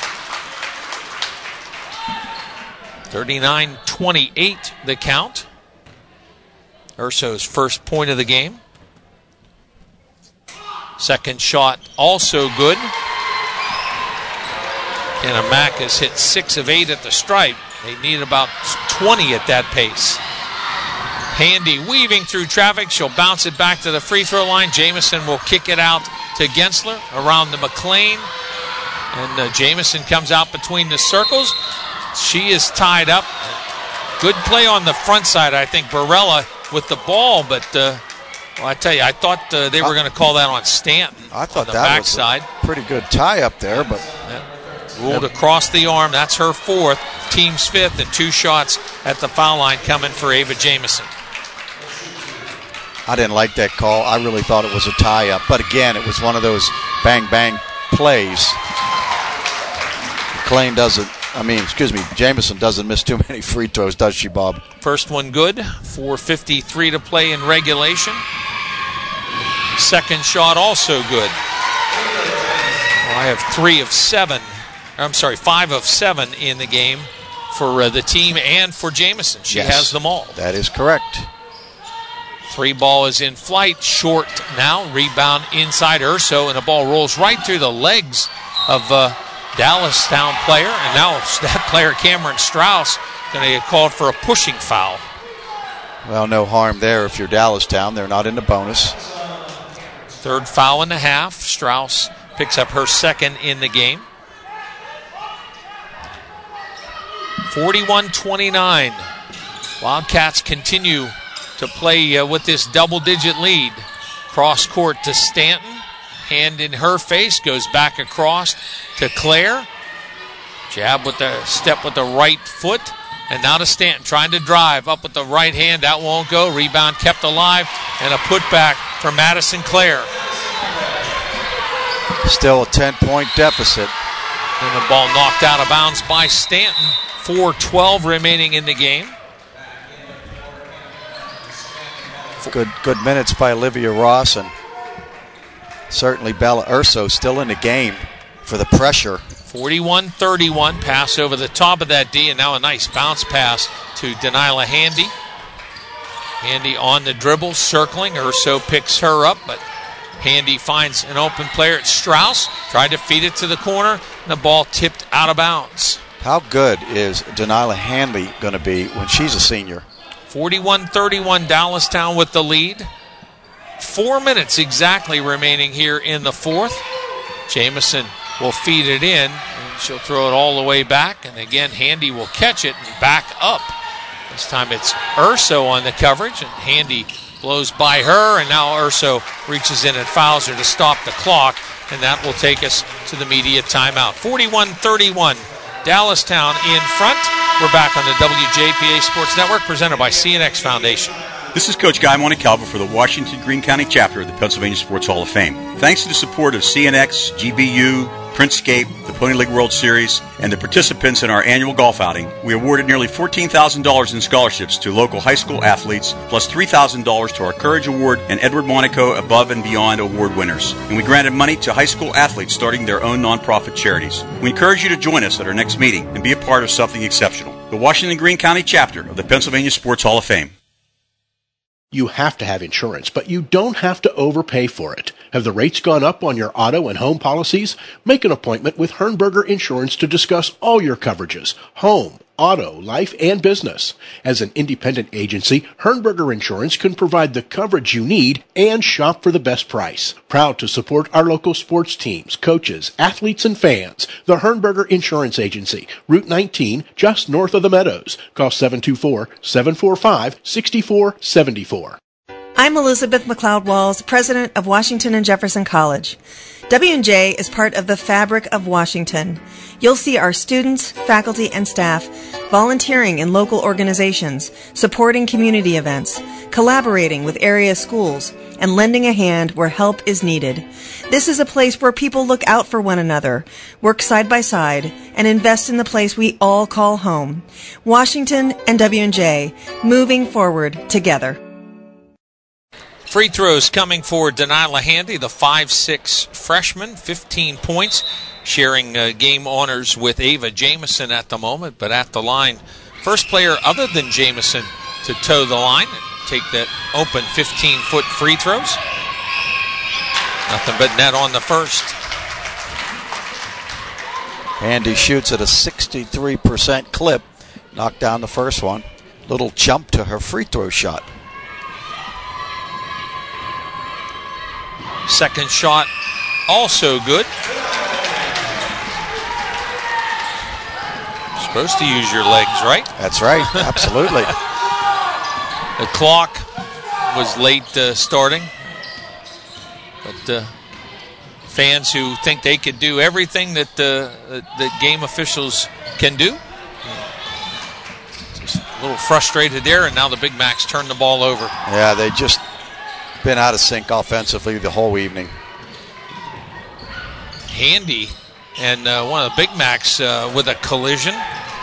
thirty-nine twenty-eight the count. Urso's first point of the game. Second shot also good. And Mack has hit six of eight at the stripe. They need about twenty at that pace. Handy weaving through traffic. She'll bounce it back to the free throw line. Jamison will kick it out to Gensler around the McLean. And uh, Jamison comes out between the circles. She is tied up. Good play on the front side, I think. Barella with the ball, but uh, well, I tell you, I thought uh, they were going to call that on Stanton. I thought on the that backside. was a pretty good tie up there, but yeah. Ruled across the arm. That's her fourth, team's fifth, and two shots at the foul line coming for Ava Jamison. I didn't like that call. I really thought it was a tie up, but again, it was one of those bang bang plays. McLean doesn't. I mean, excuse me, Jamison doesn't miss too many free throws, does she, Bob? First one good. four fifty-three to play in regulation. Second shot also good. Well, I have three of seven. I'm sorry, five of seven in the game for uh, the team and for Jamison. She yes, has them all. That is correct. Three ball is in flight. Short now. Rebound inside Urso, and the ball rolls right through the legs of uh, Dallastown player, and now that player Cameron Strauss going to get called for a pushing foul. Well, no harm there if you're Dallastown. They're not in the bonus. Third foul in the half. Strauss picks up her second in the game. forty-one twenty-nine. Wildcats continue to play uh, with this double-digit lead. Cross court to Stanton. Hand in her face, goes back across to Claire. Jab with the step with the right foot. And now to Stanton, trying to drive up with the right hand. That won't go. Rebound kept alive. And a putback for Madison Claire. Still a ten-point deficit. And the ball knocked out of bounds by Stanton. four twelve remaining in the game. Good, good minutes by Olivia Ross, and certainly Bella Urso still in the game for the pressure. forty-one thirty-one, pass over the top of that D, and now a nice bounce pass to Denilah Handy. Handy on the dribble, circling. Urso picks her up, but Handy finds an open player at Strauss. Tried to feed it to the corner, and the ball tipped out of bounds. How good is Denilah Handy going to be when she's a senior? forty-one thirty-one, Dallastown with the lead. Four minutes exactly remaining here in the fourth. Jamison will feed it in, and she'll throw it all the way back. And again, Handy will catch it and back up. This time it's Urso on the coverage, and Handy blows by her, and now Urso reaches in and fouls her to stop the clock, and that will take us to the media timeout. forty-one thirty-one, Dallastown in front. We're back on the W J P A Sports Network, presented by C N X Foundation. This is Coach Guy Montecalvo for the Washington Greene County chapter of the Pennsylvania Sports Hall of Fame. Thanks to the support of C N X, G B U, Printscape, the Pony League World Series, and the participants in our annual golf outing, we awarded nearly fourteen thousand dollars in scholarships to local high school athletes, plus three thousand dollars to our Courage Award and Edward Monaco Above and Beyond Award winners. And we granted money to high school athletes starting their own nonprofit charities. We encourage you to join us at our next meeting and be a part of something exceptional. The Washington Greene County chapter of the Pennsylvania Sports Hall of Fame. You have to have insurance, but you don't have to overpay for it. Have the rates gone up on your auto and home policies? Make an appointment with Hernberger Insurance to discuss all your coverages: home, auto, life, and business. As an independent agency, Hernberger Insurance can provide the coverage you need and shop for the best price. Proud to support our local sports teams, coaches, athletes, and fans. The Hernberger Insurance Agency, Route nineteen, just north of the Meadows. Call seven two four, seven four five, six four seven four. I'm Elizabeth McLeod Walls, president of Washington and Jefferson College. W and J is part of the fabric of Washington. You'll see our students, faculty, and staff volunteering in local organizations, supporting community events, collaborating with area schools, and lending a hand where help is needed. This is a place where people look out for one another, work side by side, and invest in the place we all call home. Washington and W and J, moving forward together. Free throws coming for Denilah Handy, the five six freshman, fifteen points, sharing uh, game honors with Ava Jamison at the moment, but at the line, first player other than Jamison to toe the line and take that open fifteen-foot free throws. Nothing but net on the first. Handy shoots at a sixty-three percent clip, knocked down the first one. Little jump to her free throw shot. Second shot also good. Supposed to use your legs, right? That's right, absolutely. The clock was late uh, starting, but uh, fans who think they could do everything that uh, that game officials can do, just a little frustrated there, and now the Big Macs turn the ball over. Yeah, they just been out of sync offensively the whole evening. Handy and uh, one of the Big Macs uh, with a collision.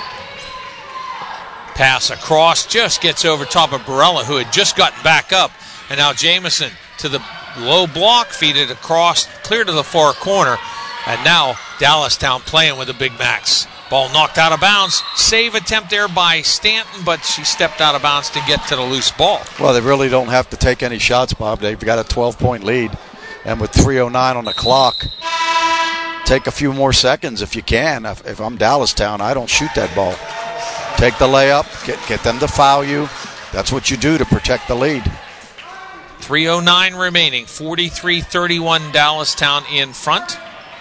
Pass across, just gets over top of Barella, who had just gotten back up. And now Jamison to the low block, feed it across, clear to the far corner. And now Dallastown playing with the Big Macs. Ball knocked out of bounds. Save attempt there by Stanton, but she stepped out of bounds to get to the loose ball. Well, they really don't have to take any shots, Bob. They've got a twelve-point lead. And with three oh nine on the clock, take a few more seconds if you can. If, if I'm Dallastown, I don't shoot that ball. Take the layup, get, get them to foul you. That's what you do to protect the lead. three oh nine remaining, forty-three thirty-one Dallastown in front.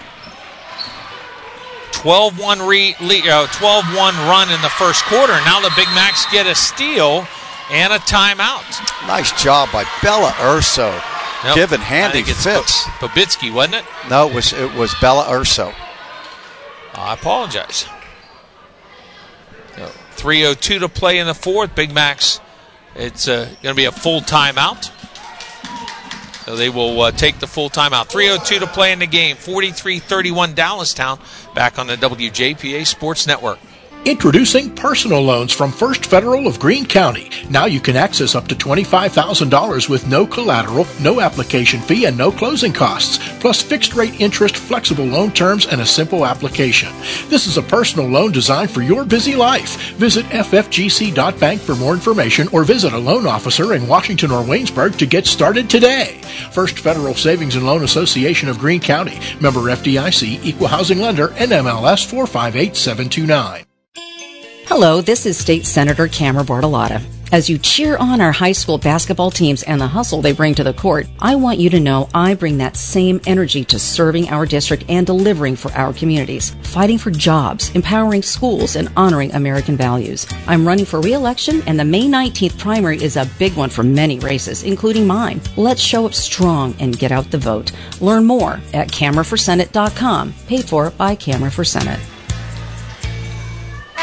twelve one re, uh, twelve one run in the first quarter. Now the Big Macs get a steal and a timeout. Nice job by Bella Urso. Nope, Giving Handy I think it's fits. Babitsky, wasn't it? No, it was it was Bella Urso. I apologize. So, three oh two to play in the fourth. Big Macs, it's uh, going to be a full timeout. So they will uh, take the full timeout. three oh two to play in the game. forty-three thirty-one Dallastown. Back on the W J P A Sports Network. Introducing personal loans from First Federal of Greene County. Now you can access up to twenty-five thousand dollars with no collateral, no application fee, and no closing costs, plus fixed-rate interest, flexible loan terms, and a simple application. This is a personal loan designed for your busy life. Visit f f g c dot bank for more information or visit a loan officer in Washington or Waynesburg to get started today. First Federal Savings and Loan Association of Greene County. Member F D I C, Equal Housing Lender, N M L S four five eight seven two nine. Hello, this is State Senator Camera Bartolotta. As you cheer on our high school basketball teams and the hustle they bring to the court, I want you to know I bring that same energy to serving our district and delivering for our communities, fighting for jobs, empowering schools, and honoring American values. I'm running for re-election, and the May nineteenth primary is a big one for many races, including mine. Let's show up strong and get out the vote. Learn more at camera for senate dot com, paid for by Camera for Senate.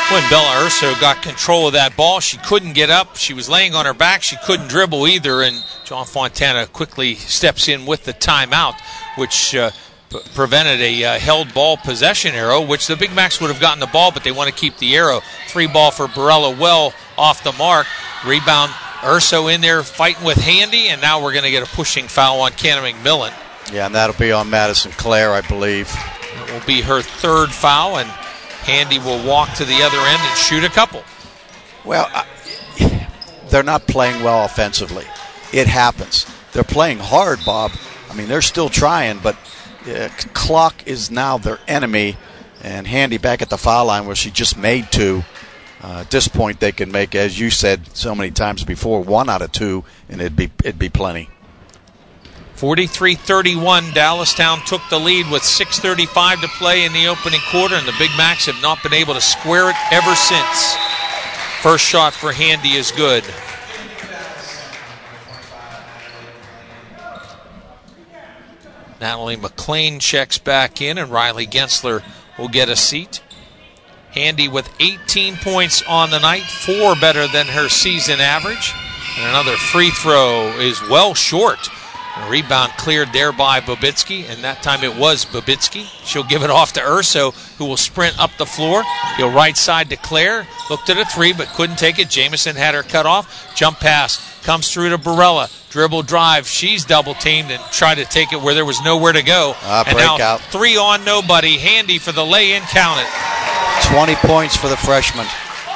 When Bella Urso got control of that ball, she couldn't get up. She was laying on her back. She couldn't dribble either, and John Fontana quickly steps in with the timeout, which uh, p- prevented a uh, held ball possession arrow, which the Big Macs would have gotten the ball, but they want to keep the arrow. Three ball for Barella, well off the mark. Rebound, Urso in there fighting with Handy, and now we're going to get a pushing foul on Canna McMillan. Yeah, and that'll be on Madison Clare, I believe. It will be her third foul, and Handy will walk to the other end and shoot a couple. Well, I, they're not playing well offensively. It happens. They're playing hard, Bob. I mean, they're still trying, but uh, clock is now their enemy. And Handy back at the foul line where she just made two. Uh, at this point, they can make, as you said so many times before, one out of two, and it'd be it'd be plenty. forty-three thirty-one, Dallastown took the lead with six thirty-five to play in the opening quarter, and the Big Macs have not been able to square it ever since. First shot for Handy is good. Natalie McLean checks back in, and Riley Gensler will get a seat. Handy with eighteen points on the night, four better than her season average. And another free throw is well short. A rebound cleared there by Babitsky, and that time it was Babitsky. She'll give it off to Urso, who will sprint up the floor. He'll right side to Clare. Looked at a three, but couldn't take it. Jamison had her cut off. Jump pass comes through to Barella. Dribble drive. She's double teamed and tried to take it where there was nowhere to go. Uh, and now out. three on nobody. Handy for the lay-in. Count it. twenty points for the freshman.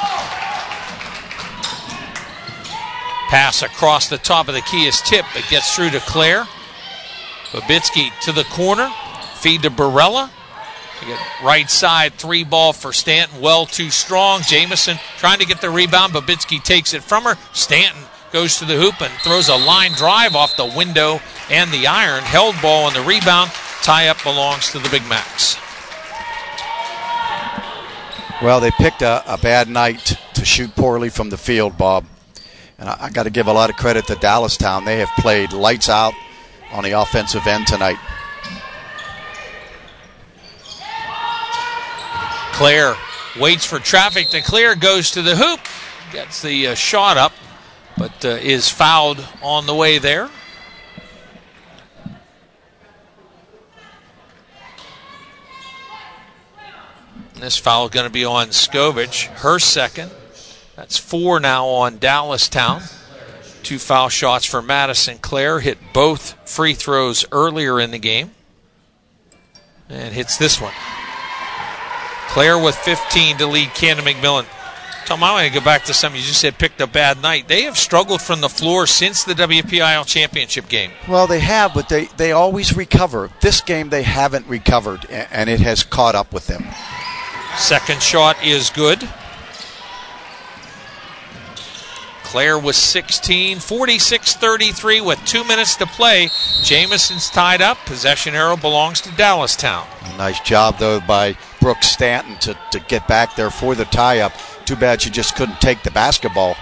Pass across the top of the key is tipped, but gets through to Clare. Babitsky to the corner. Feed to Barella. You get right side, three ball for Stanton. Well too strong. Jamison trying to get the rebound. Babitsky takes it from her. Stanton goes to the hoop and throws a line drive off the window and the iron. Held ball on the rebound. Tie-up belongs to the Big Macs. Well, they picked a, a bad night to shoot poorly from the field, Bob. And I, I got to give a lot of credit to Dallastown. They have played lights out on the offensive end tonight. Clare waits for traffic to clear, goes to the hoop, gets the uh, shot up, but uh, is fouled on the way there. This foul is going to be on Skovich, her second. That's four now on Dallastown. Two foul shots for Madison Clare. Hit both free throws earlier in the game. And hits this one. Clare with fifteen to lead Canna McMillan. Tom, I want to go back to something you just said, picked a bad night. They have struggled from the floor since the W P I L championship game. Well, they have, but they, they always recover. This game they haven't recovered, and it has caught up with them. Second shot is good. Clare was sixteen, forty-six thirty-three with two minutes to play. Jamison's tied up. Possession arrow belongs to Dallastown. A nice job, though, by Brooke Stanton to, to get back there for the tie-up. Too bad she just couldn't take the basketball.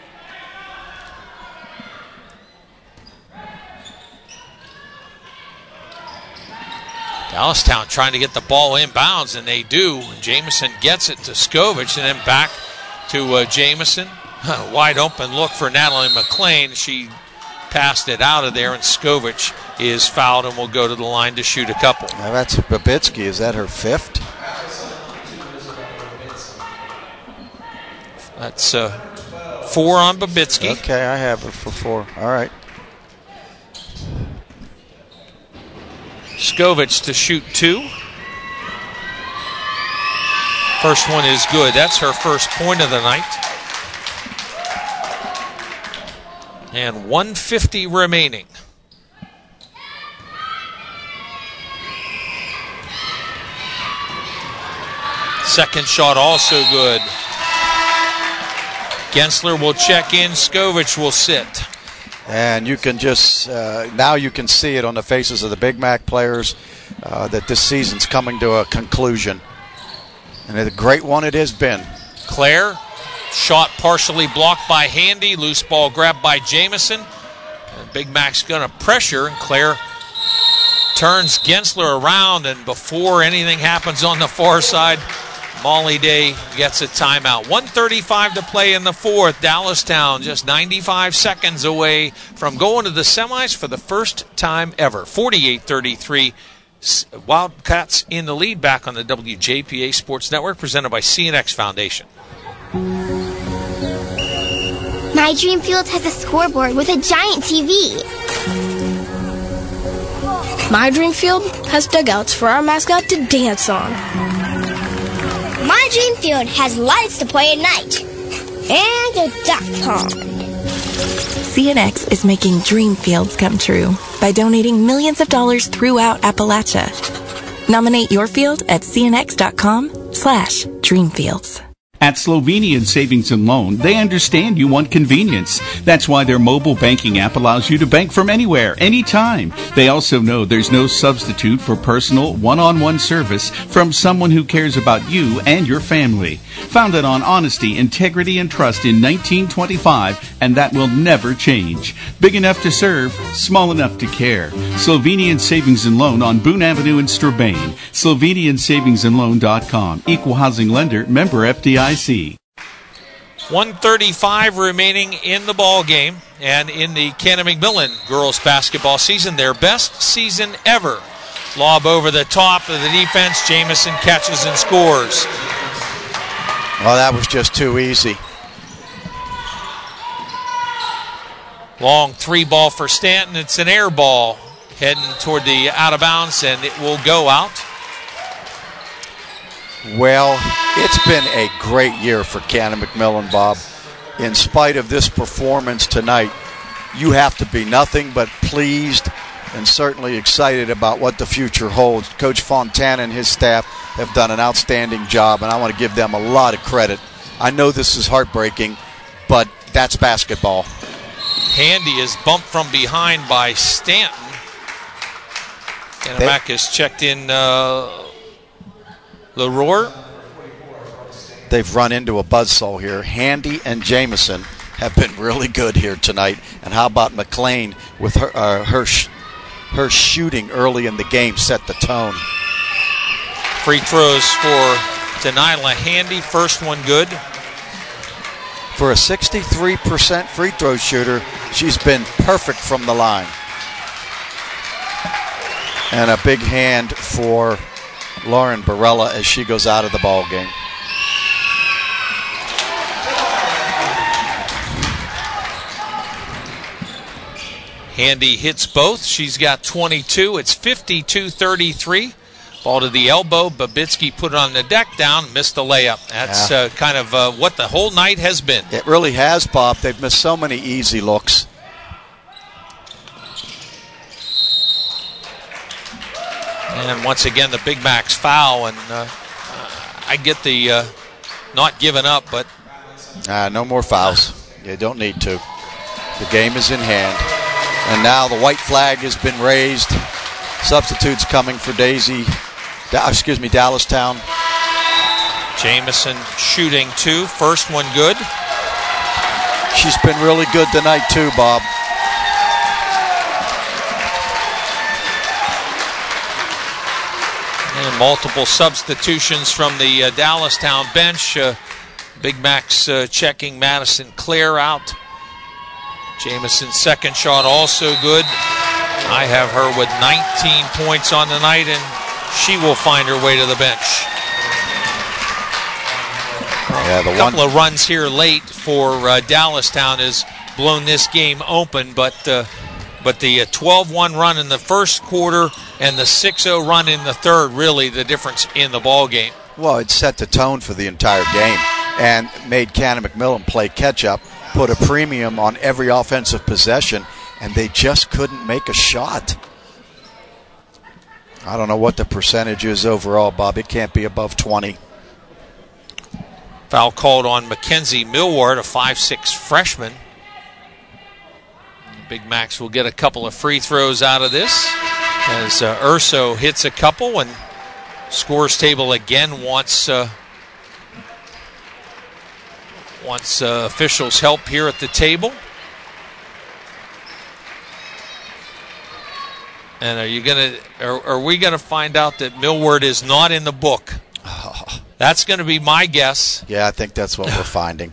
Dallastown trying to get the ball inbounds, and they do. Jamison gets it to Skovich, and then back to uh, Jamison. Wide open look for Natalie McLean. She passed it out of there, and Skovich is fouled and will go to the line to shoot a couple. Now that's Babitsky. Is that her fifth? That's uh, four on Babitsky. Okay, I have her for four. All right. Skovich to shoot two. First one is good. That's her first point of the night. And one fifty remaining. Second shot also good. Gensler will check in. Skovich will sit. And you can just, uh, now you can see it on the faces of the Big Mac players uh, that this season's coming to a conclusion. And a great one it has been. Clare, shot partially blocked by Handy. Loose ball grabbed by Jamison. And Big Mac's going to pressure, and Clare turns Gensler around, and before anything happens on the far side, Molly Day gets a timeout. one thirty-five to play in the fourth. Dallastown just ninety-five seconds away from going to the semis for the first time ever. forty-eight thirty-three. Wildcats in the lead, back on the W J P A Sports Network, presented by C N X Foundation. My Dream Field has a scoreboard with a giant T V. My Dream Field has dugouts for our mascot to dance on. My Dream Field has lights to play at night. And a duck pond. C N X is making dream fields come true by donating millions of dollars throughout Appalachia. Nominate your field at cnx.com slash dreamfields. At Slovenian Savings and Loan, they understand you want convenience. That's why their mobile banking app allows you to bank from anywhere, anytime. They also know there's no substitute for personal, one-on-one service from someone who cares about you and your family. Founded on honesty, integrity, and trust in nineteen twenty-five, and that will never change. Big enough to serve, small enough to care. Slovenian Savings and Loan on Boone Avenue in Strabane. Slovenian Savings and Loan dot com. Equal housing lender, member F D I C. one thirty-five remaining in the ball game, and in the Cannon McMillan girls basketball season, their best season ever. Lob over the top of the defense. Jamison catches and scores. Well, that was just too easy. Long three ball for Stanton. It's an air ball heading toward the out of bounds, and it will go out. Well, it's been a great year for Cannon McMillan, Bob. In spite of this performance tonight, you have to be nothing but pleased and certainly excited about what the future holds. Coach Fontana and his staff have done an outstanding job, and I want to give them a lot of credit. I know this is heartbreaking, but that's basketball. Handy is bumped from behind by Stanton. And back is checked in uh, Leroy. They've run into a buzzsaw here. Handy and Jamison have been really good here tonight. And how about McLean with her uh, her, sh- her shooting early in the game set the tone. Free throws for Denilah Handy. First one good. For a sixty-three percent free throw shooter, she's been perfect from the line. And a big hand for Lauren Barella as she goes out of the ball game. Handy hits both. She's got twenty-two. It's fifty-two thirty-three. Ball to the elbow. Babitsky put it on the deck down. Missed the layup. That's yeah. uh, kind of uh, what the whole night has been. It really has, Bob. They've missed so many easy looks. And once again, the Big Macs foul. And uh, I get the uh, not giving up, but... Uh, no more fouls. You don't need to. The game is in hand. And now the white flag has been raised. Substitutes coming for Daisy, da- excuse me, Dallastown. Jamison shooting two. First one good. She's been really good tonight too, Bob. And multiple substitutions from the uh, Dallastown bench. Uh, Big Mac's uh, checking Madison Clare out. Jamison's second shot also good. I have her with nineteen points on the night, and she will find her way to the bench. Yeah, the a couple one... of runs here late for uh, Dallastown has blown this game open, but uh, but the twelve one run in the first quarter and the six oh run in the third, really the difference in the ball game. Well, it set the tone for the entire game and made Cannon McMillan play catch-up, put a premium on every offensive possession, and they just couldn't make a shot. I don't know what the percentage is overall, Bob. It can't be above twenty. Foul called on Mackenzie Millward, a five six freshman. Big Macs will get a couple of free throws out of this as uh, Urso hits a couple, and scores table again wants uh, wants uh, officials' help here at the table. And are you gonna? Are, are we gonna find out that Millward is not in the book? Oh, That's going to be my guess. Yeah, I think that's what we're finding.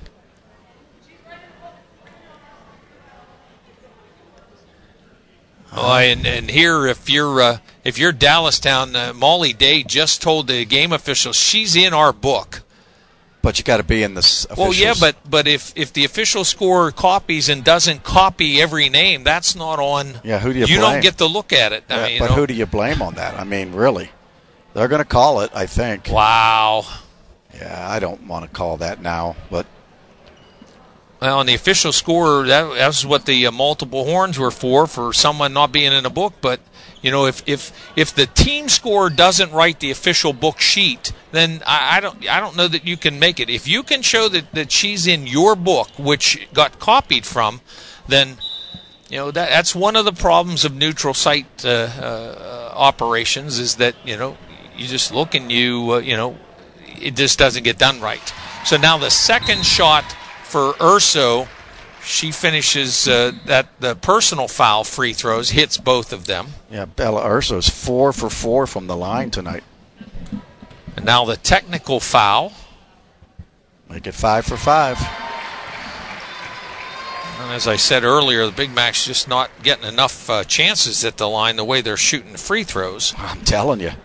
Oh, and, and here, if you're uh, if you're Dallastown, uh, Molly Day just told the game officials she's in our book. But you got to be in this. Well, yeah, but but if, if the official score copies and doesn't copy every name, that's not on. Yeah, who do you? You blame? don't get to look at it. I yeah, mean, but you know. who do you blame on that? I mean, really, they're going to call it. I think. Wow. Yeah, I don't want to call that now, but. Well, on the official score, that, that's what the uh, multiple horns were for, for someone not being in a book. But, you know, if if, if the team score doesn't write the official book sheet, then I, I don't I don't know that you can make it. If you can show that, that she's in your book, which got copied from, then, you know, that that's one of the problems of neutral site uh, uh, operations is that, you know, you just look and you, uh, you know, it just doesn't get done right. So now the second shot for Urso, she finishes uh, that the personal foul free throws, hits both of them. Yeah, Bella Urso's four for four from the line tonight. And now the technical foul. Make it five for five. And as I said earlier, the Big Mac's just not getting enough uh, chances at the line the way they're shooting free throws. I'm telling you.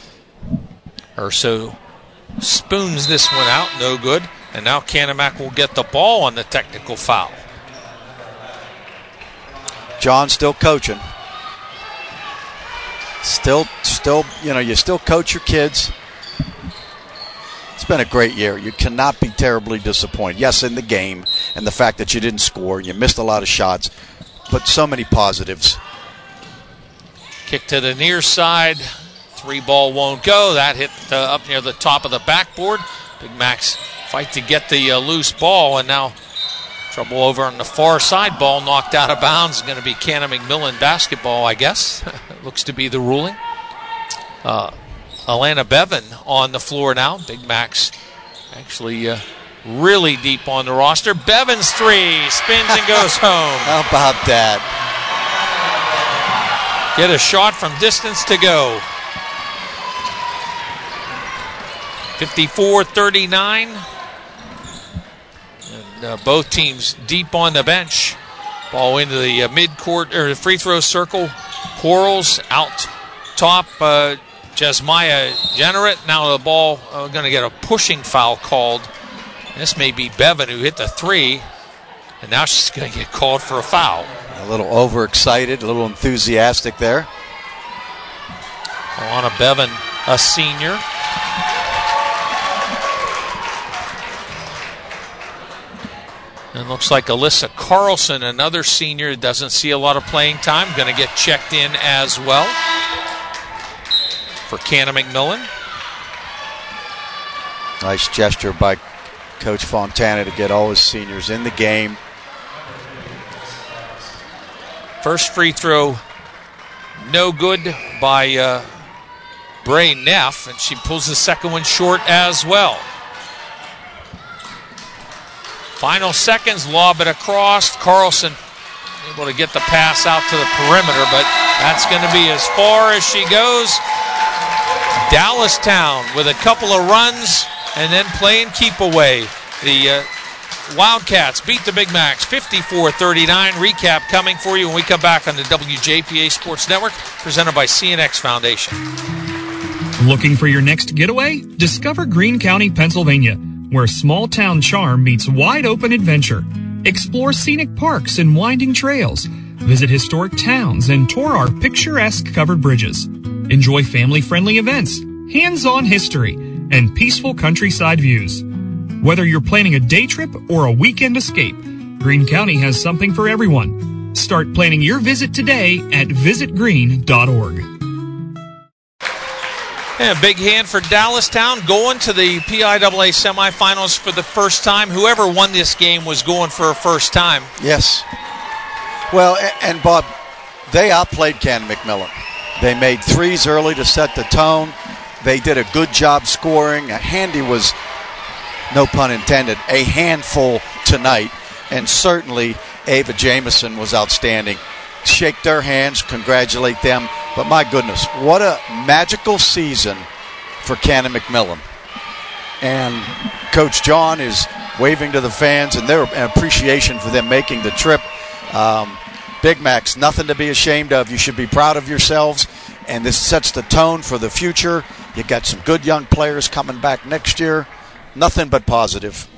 Urso spoons this one out, no good. And now Kanemak will get the ball on the technical foul. John still coaching. Still, still, you know, you still coach your kids. It's been a great year. You cannot be terribly disappointed. Yes, in the game and the fact that you didn't score, you missed a lot of shots, but so many positives. Kick to the near side. Three ball won't go. That hit uh, up near the top of the backboard. Big Mac's fight to get the uh, loose ball, and now trouble over on the far side. Ball knocked out of bounds. Going to be Cannon McMillan basketball, I guess. Looks to be the ruling. Uh, Alana Bevan on the floor now. Big Mac's actually uh, really deep on the roster. Bevan's three spins and goes home. How about that? Get a shot from distance to go. fifty-four thirty-nine. And uh, both teams deep on the bench. Ball into the uh, mid-court or the free throw circle. Quarles out top. Uh, Jasmaya Generate. Now the ball uh, going to get a pushing foul called. This may be Bevan who hit the three. And now she's going to get called for a foul. A little overexcited, a little enthusiastic there. Alana Bevan, a senior. And looks like Alyssa Carlson, another senior, doesn't see a lot of playing time, going to get checked in as well for Cannon McMillan. Nice gesture by Coach Fontana to get all his seniors in the game. First free throw, no good by uh, Bray Neff, and she pulls the second one short as well. Final seconds, lob it across. Carlson able to get the pass out to the perimeter, but that's going to be as far as she goes. Dallastown with a couple of runs and then playing keep away. The uh, Wildcats beat the Big Macs fifty-four thirty-nine. Recap coming for you when we come back on the W J P A Sports Network, presented by C N X Foundation. Looking for your next getaway? Discover Greene County, Pennsylvania, where small-town charm meets wide-open adventure. Explore scenic parks and winding trails. Visit historic towns and tour our picturesque covered bridges. Enjoy family-friendly events, hands-on history, and peaceful countryside views. Whether you're planning a day trip or a weekend escape, Greene County has something for everyone. Start planning your visit today at visit greene dot org. And a big hand for Dallastown going to the P I A A semifinals for the first time. Whoever won this game was going for a first time. Yes. Well, and Bob, they outplayed Cannon McMillan. They made threes early to set the tone. They did a good job scoring. Handy was, no pun intended, a handful tonight. And certainly Ava Jameson was outstanding. Shake their hands, congratulate them. But my goodness, what a magical season for Cannon McMillan. and Coach John is waving to the fans, and their appreciation for them making the trip. Um, Big Macs, nothing to be ashamed of. You should be proud of yourselves, and this sets the tone for the future. You got some good young players coming back next year. Nothing but positive.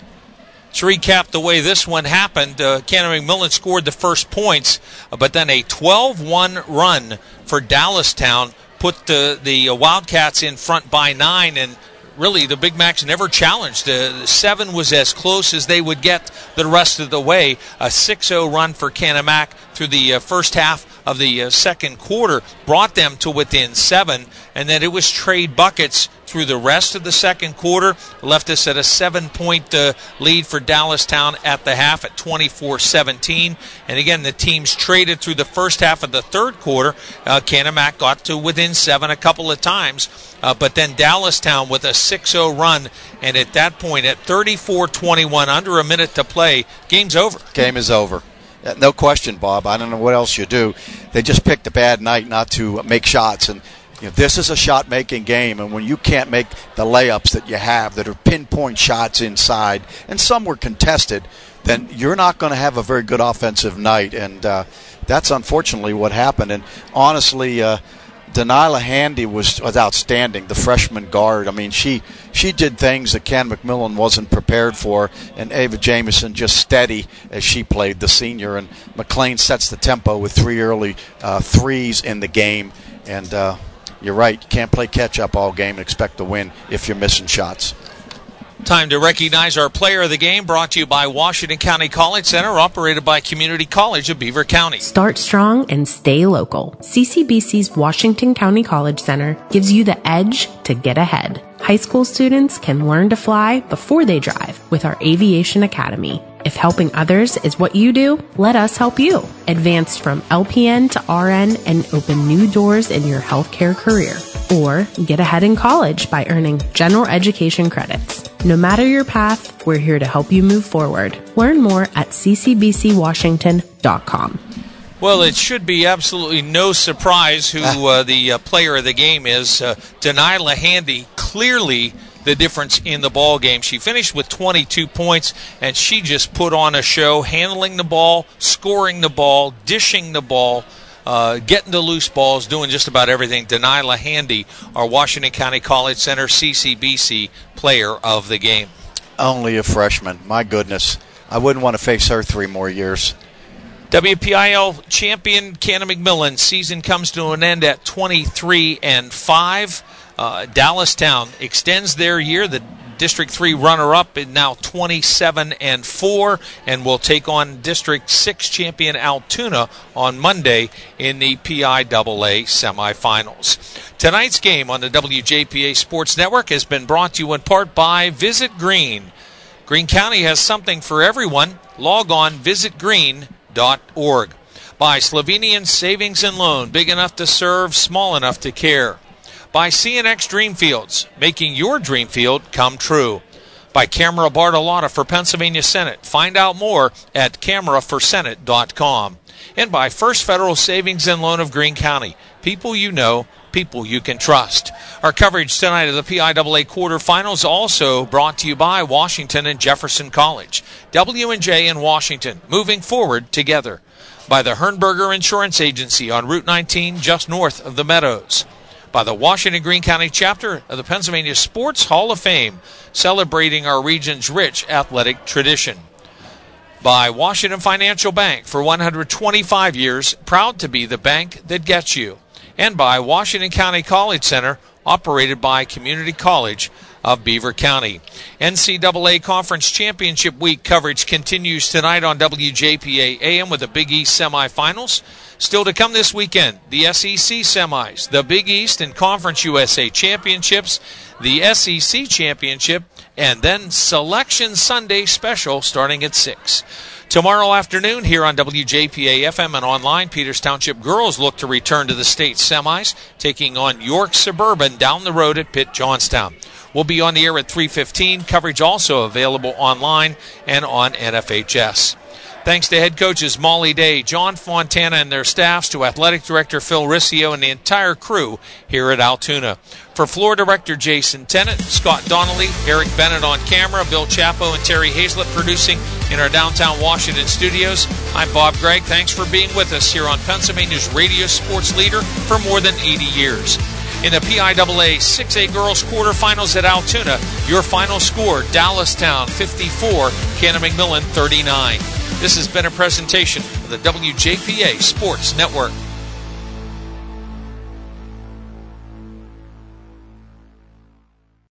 To recap the way this one happened, uh, Cannon-McMillan scored the first points, uh, but then a twelve one run for Dallastown put the, the uh, Wildcats in front by nine, and really the Big Macs never challenged. Uh, the seven was as close as they would get the rest of the way. A six oh run for Canon-Mac through the uh, first half of the uh, second quarter brought them to within seven, and then it was trade buckets through the rest of the second quarter, left us at a seven-point uh, lead for Dallastown at the half at twenty-four seventeen. And again, the teams traded through the first half of the third quarter. Uh, Canon-Mac got to within seven a couple of times, uh, but then Dallastown with a six oh run, and at that point, at thirty-four twenty-one, under a minute to play, game's over. Game is over. No question, Bob. I don't know what else you do. They just picked a bad night not to make shots, and you know, this is a shot-making game, and when you can't make the layups that you have that are pinpoint shots inside, and some were contested, then you're not going to have a very good offensive night, and uh, that's unfortunately what happened. And honestly, uh, Denilah Handy was, was outstanding, the freshman guard. I mean, she she did things that Cannon-McMillan wasn't prepared for, and Ava Jameson just steady as she played, the senior. And McLean sets the tempo with three early uh, threes in the game. And uh, you're right, you can't play catch-up all game and expect to win if you're missing shots. Time to recognize our player of the game, brought to you by Washington County College Center, operated by Community College of Beaver County. Start strong and stay local. C C B C's Washington County College Center gives you the edge to get ahead. High school students can learn to fly before they drive with our Aviation Academy. If helping others is what you do, let us help you. Advance from L P N to R N and open new doors in your healthcare career. Or get ahead in college by earning general education credits. No matter your path, we're here to help you move forward. Learn more at c c b c washington dot com. Well, it should be absolutely no surprise who uh, the uh, player of the game is. Uh, Denilah Handy, clearly the difference in the ball game. She finished with twenty-two points, and she just put on a show, handling the ball, scoring the ball, dishing the ball, uh, getting the loose balls, doing just about everything. Denilah Handy, our Washington County College Center C C B C player of the game. Only a freshman. My goodness. I wouldn't want to face her three more years. W P I L champion Cannon-McMillan season comes to an end at twenty-three and five. Uh, Dallastown extends their year. The District three runner-up is now twenty-seven and four, and will take on District six champion Altoona on Monday in the P I A A semifinals. Tonight's game on the W J P A Sports Network has been brought to you in part by Visit Green. Green County has something for everyone. Log on visit green dot org. By Slovenian Savings and Loan, big enough to serve, small enough to care. By C N X Dreamfields, making your dream field come true. By Camera Bartolotta for Pennsylvania Senate. Find out more at camera for senate dot com. And by First Federal Savings and Loan of Greene County. People you know, people you can trust. Our coverage tonight of the P I A A quarterfinals also brought to you by Washington and Jefferson College. W and J in Washington, moving forward together. By the Hernberger Insurance Agency on Route nineteen, just north of the Meadows. By the Washington Greene County chapter of the Pennsylvania Sports Hall of Fame, celebrating our region's rich athletic tradition. By Washington Financial Bank, for one hundred twenty-five years, proud to be the bank that gets you. And by Washington County College Center, operated by Community College of Beaver County. N C double A Conference Championship Week coverage continues tonight on W J P A A M with the Big East semifinals. Still to come this weekend, the S E C semis, the Big East and Conference U S A championships, the S E C championship, and then Selection Sunday special starting at six. Tomorrow afternoon here on W J P A F M and online, Peters Township girls look to return to the state semis, taking on York Suburban down the road at Pitt Johnstown. We'll be on the air at three fifteen. Coverage also available online and on N F H S. Thanks to head coaches Molly Day, John Fontana, and their staffs, to athletic director Phil Riccio and the entire crew here at Altoona. For floor director Jason Tennant, Scott Donnelly, Eric Bennett on camera, Bill Chapo and Terry Hazlett producing in our downtown Washington studios, I'm Bob Gregg. Thanks for being with us here on Pennsylvania's radio sports leader for more than eighty years. In the P I A A six A girls quarterfinals at Altoona, your final score, Dallastown fifty-four, Cannon-McMillan thirty-nine. This has been a presentation of the W J P A Sports Network.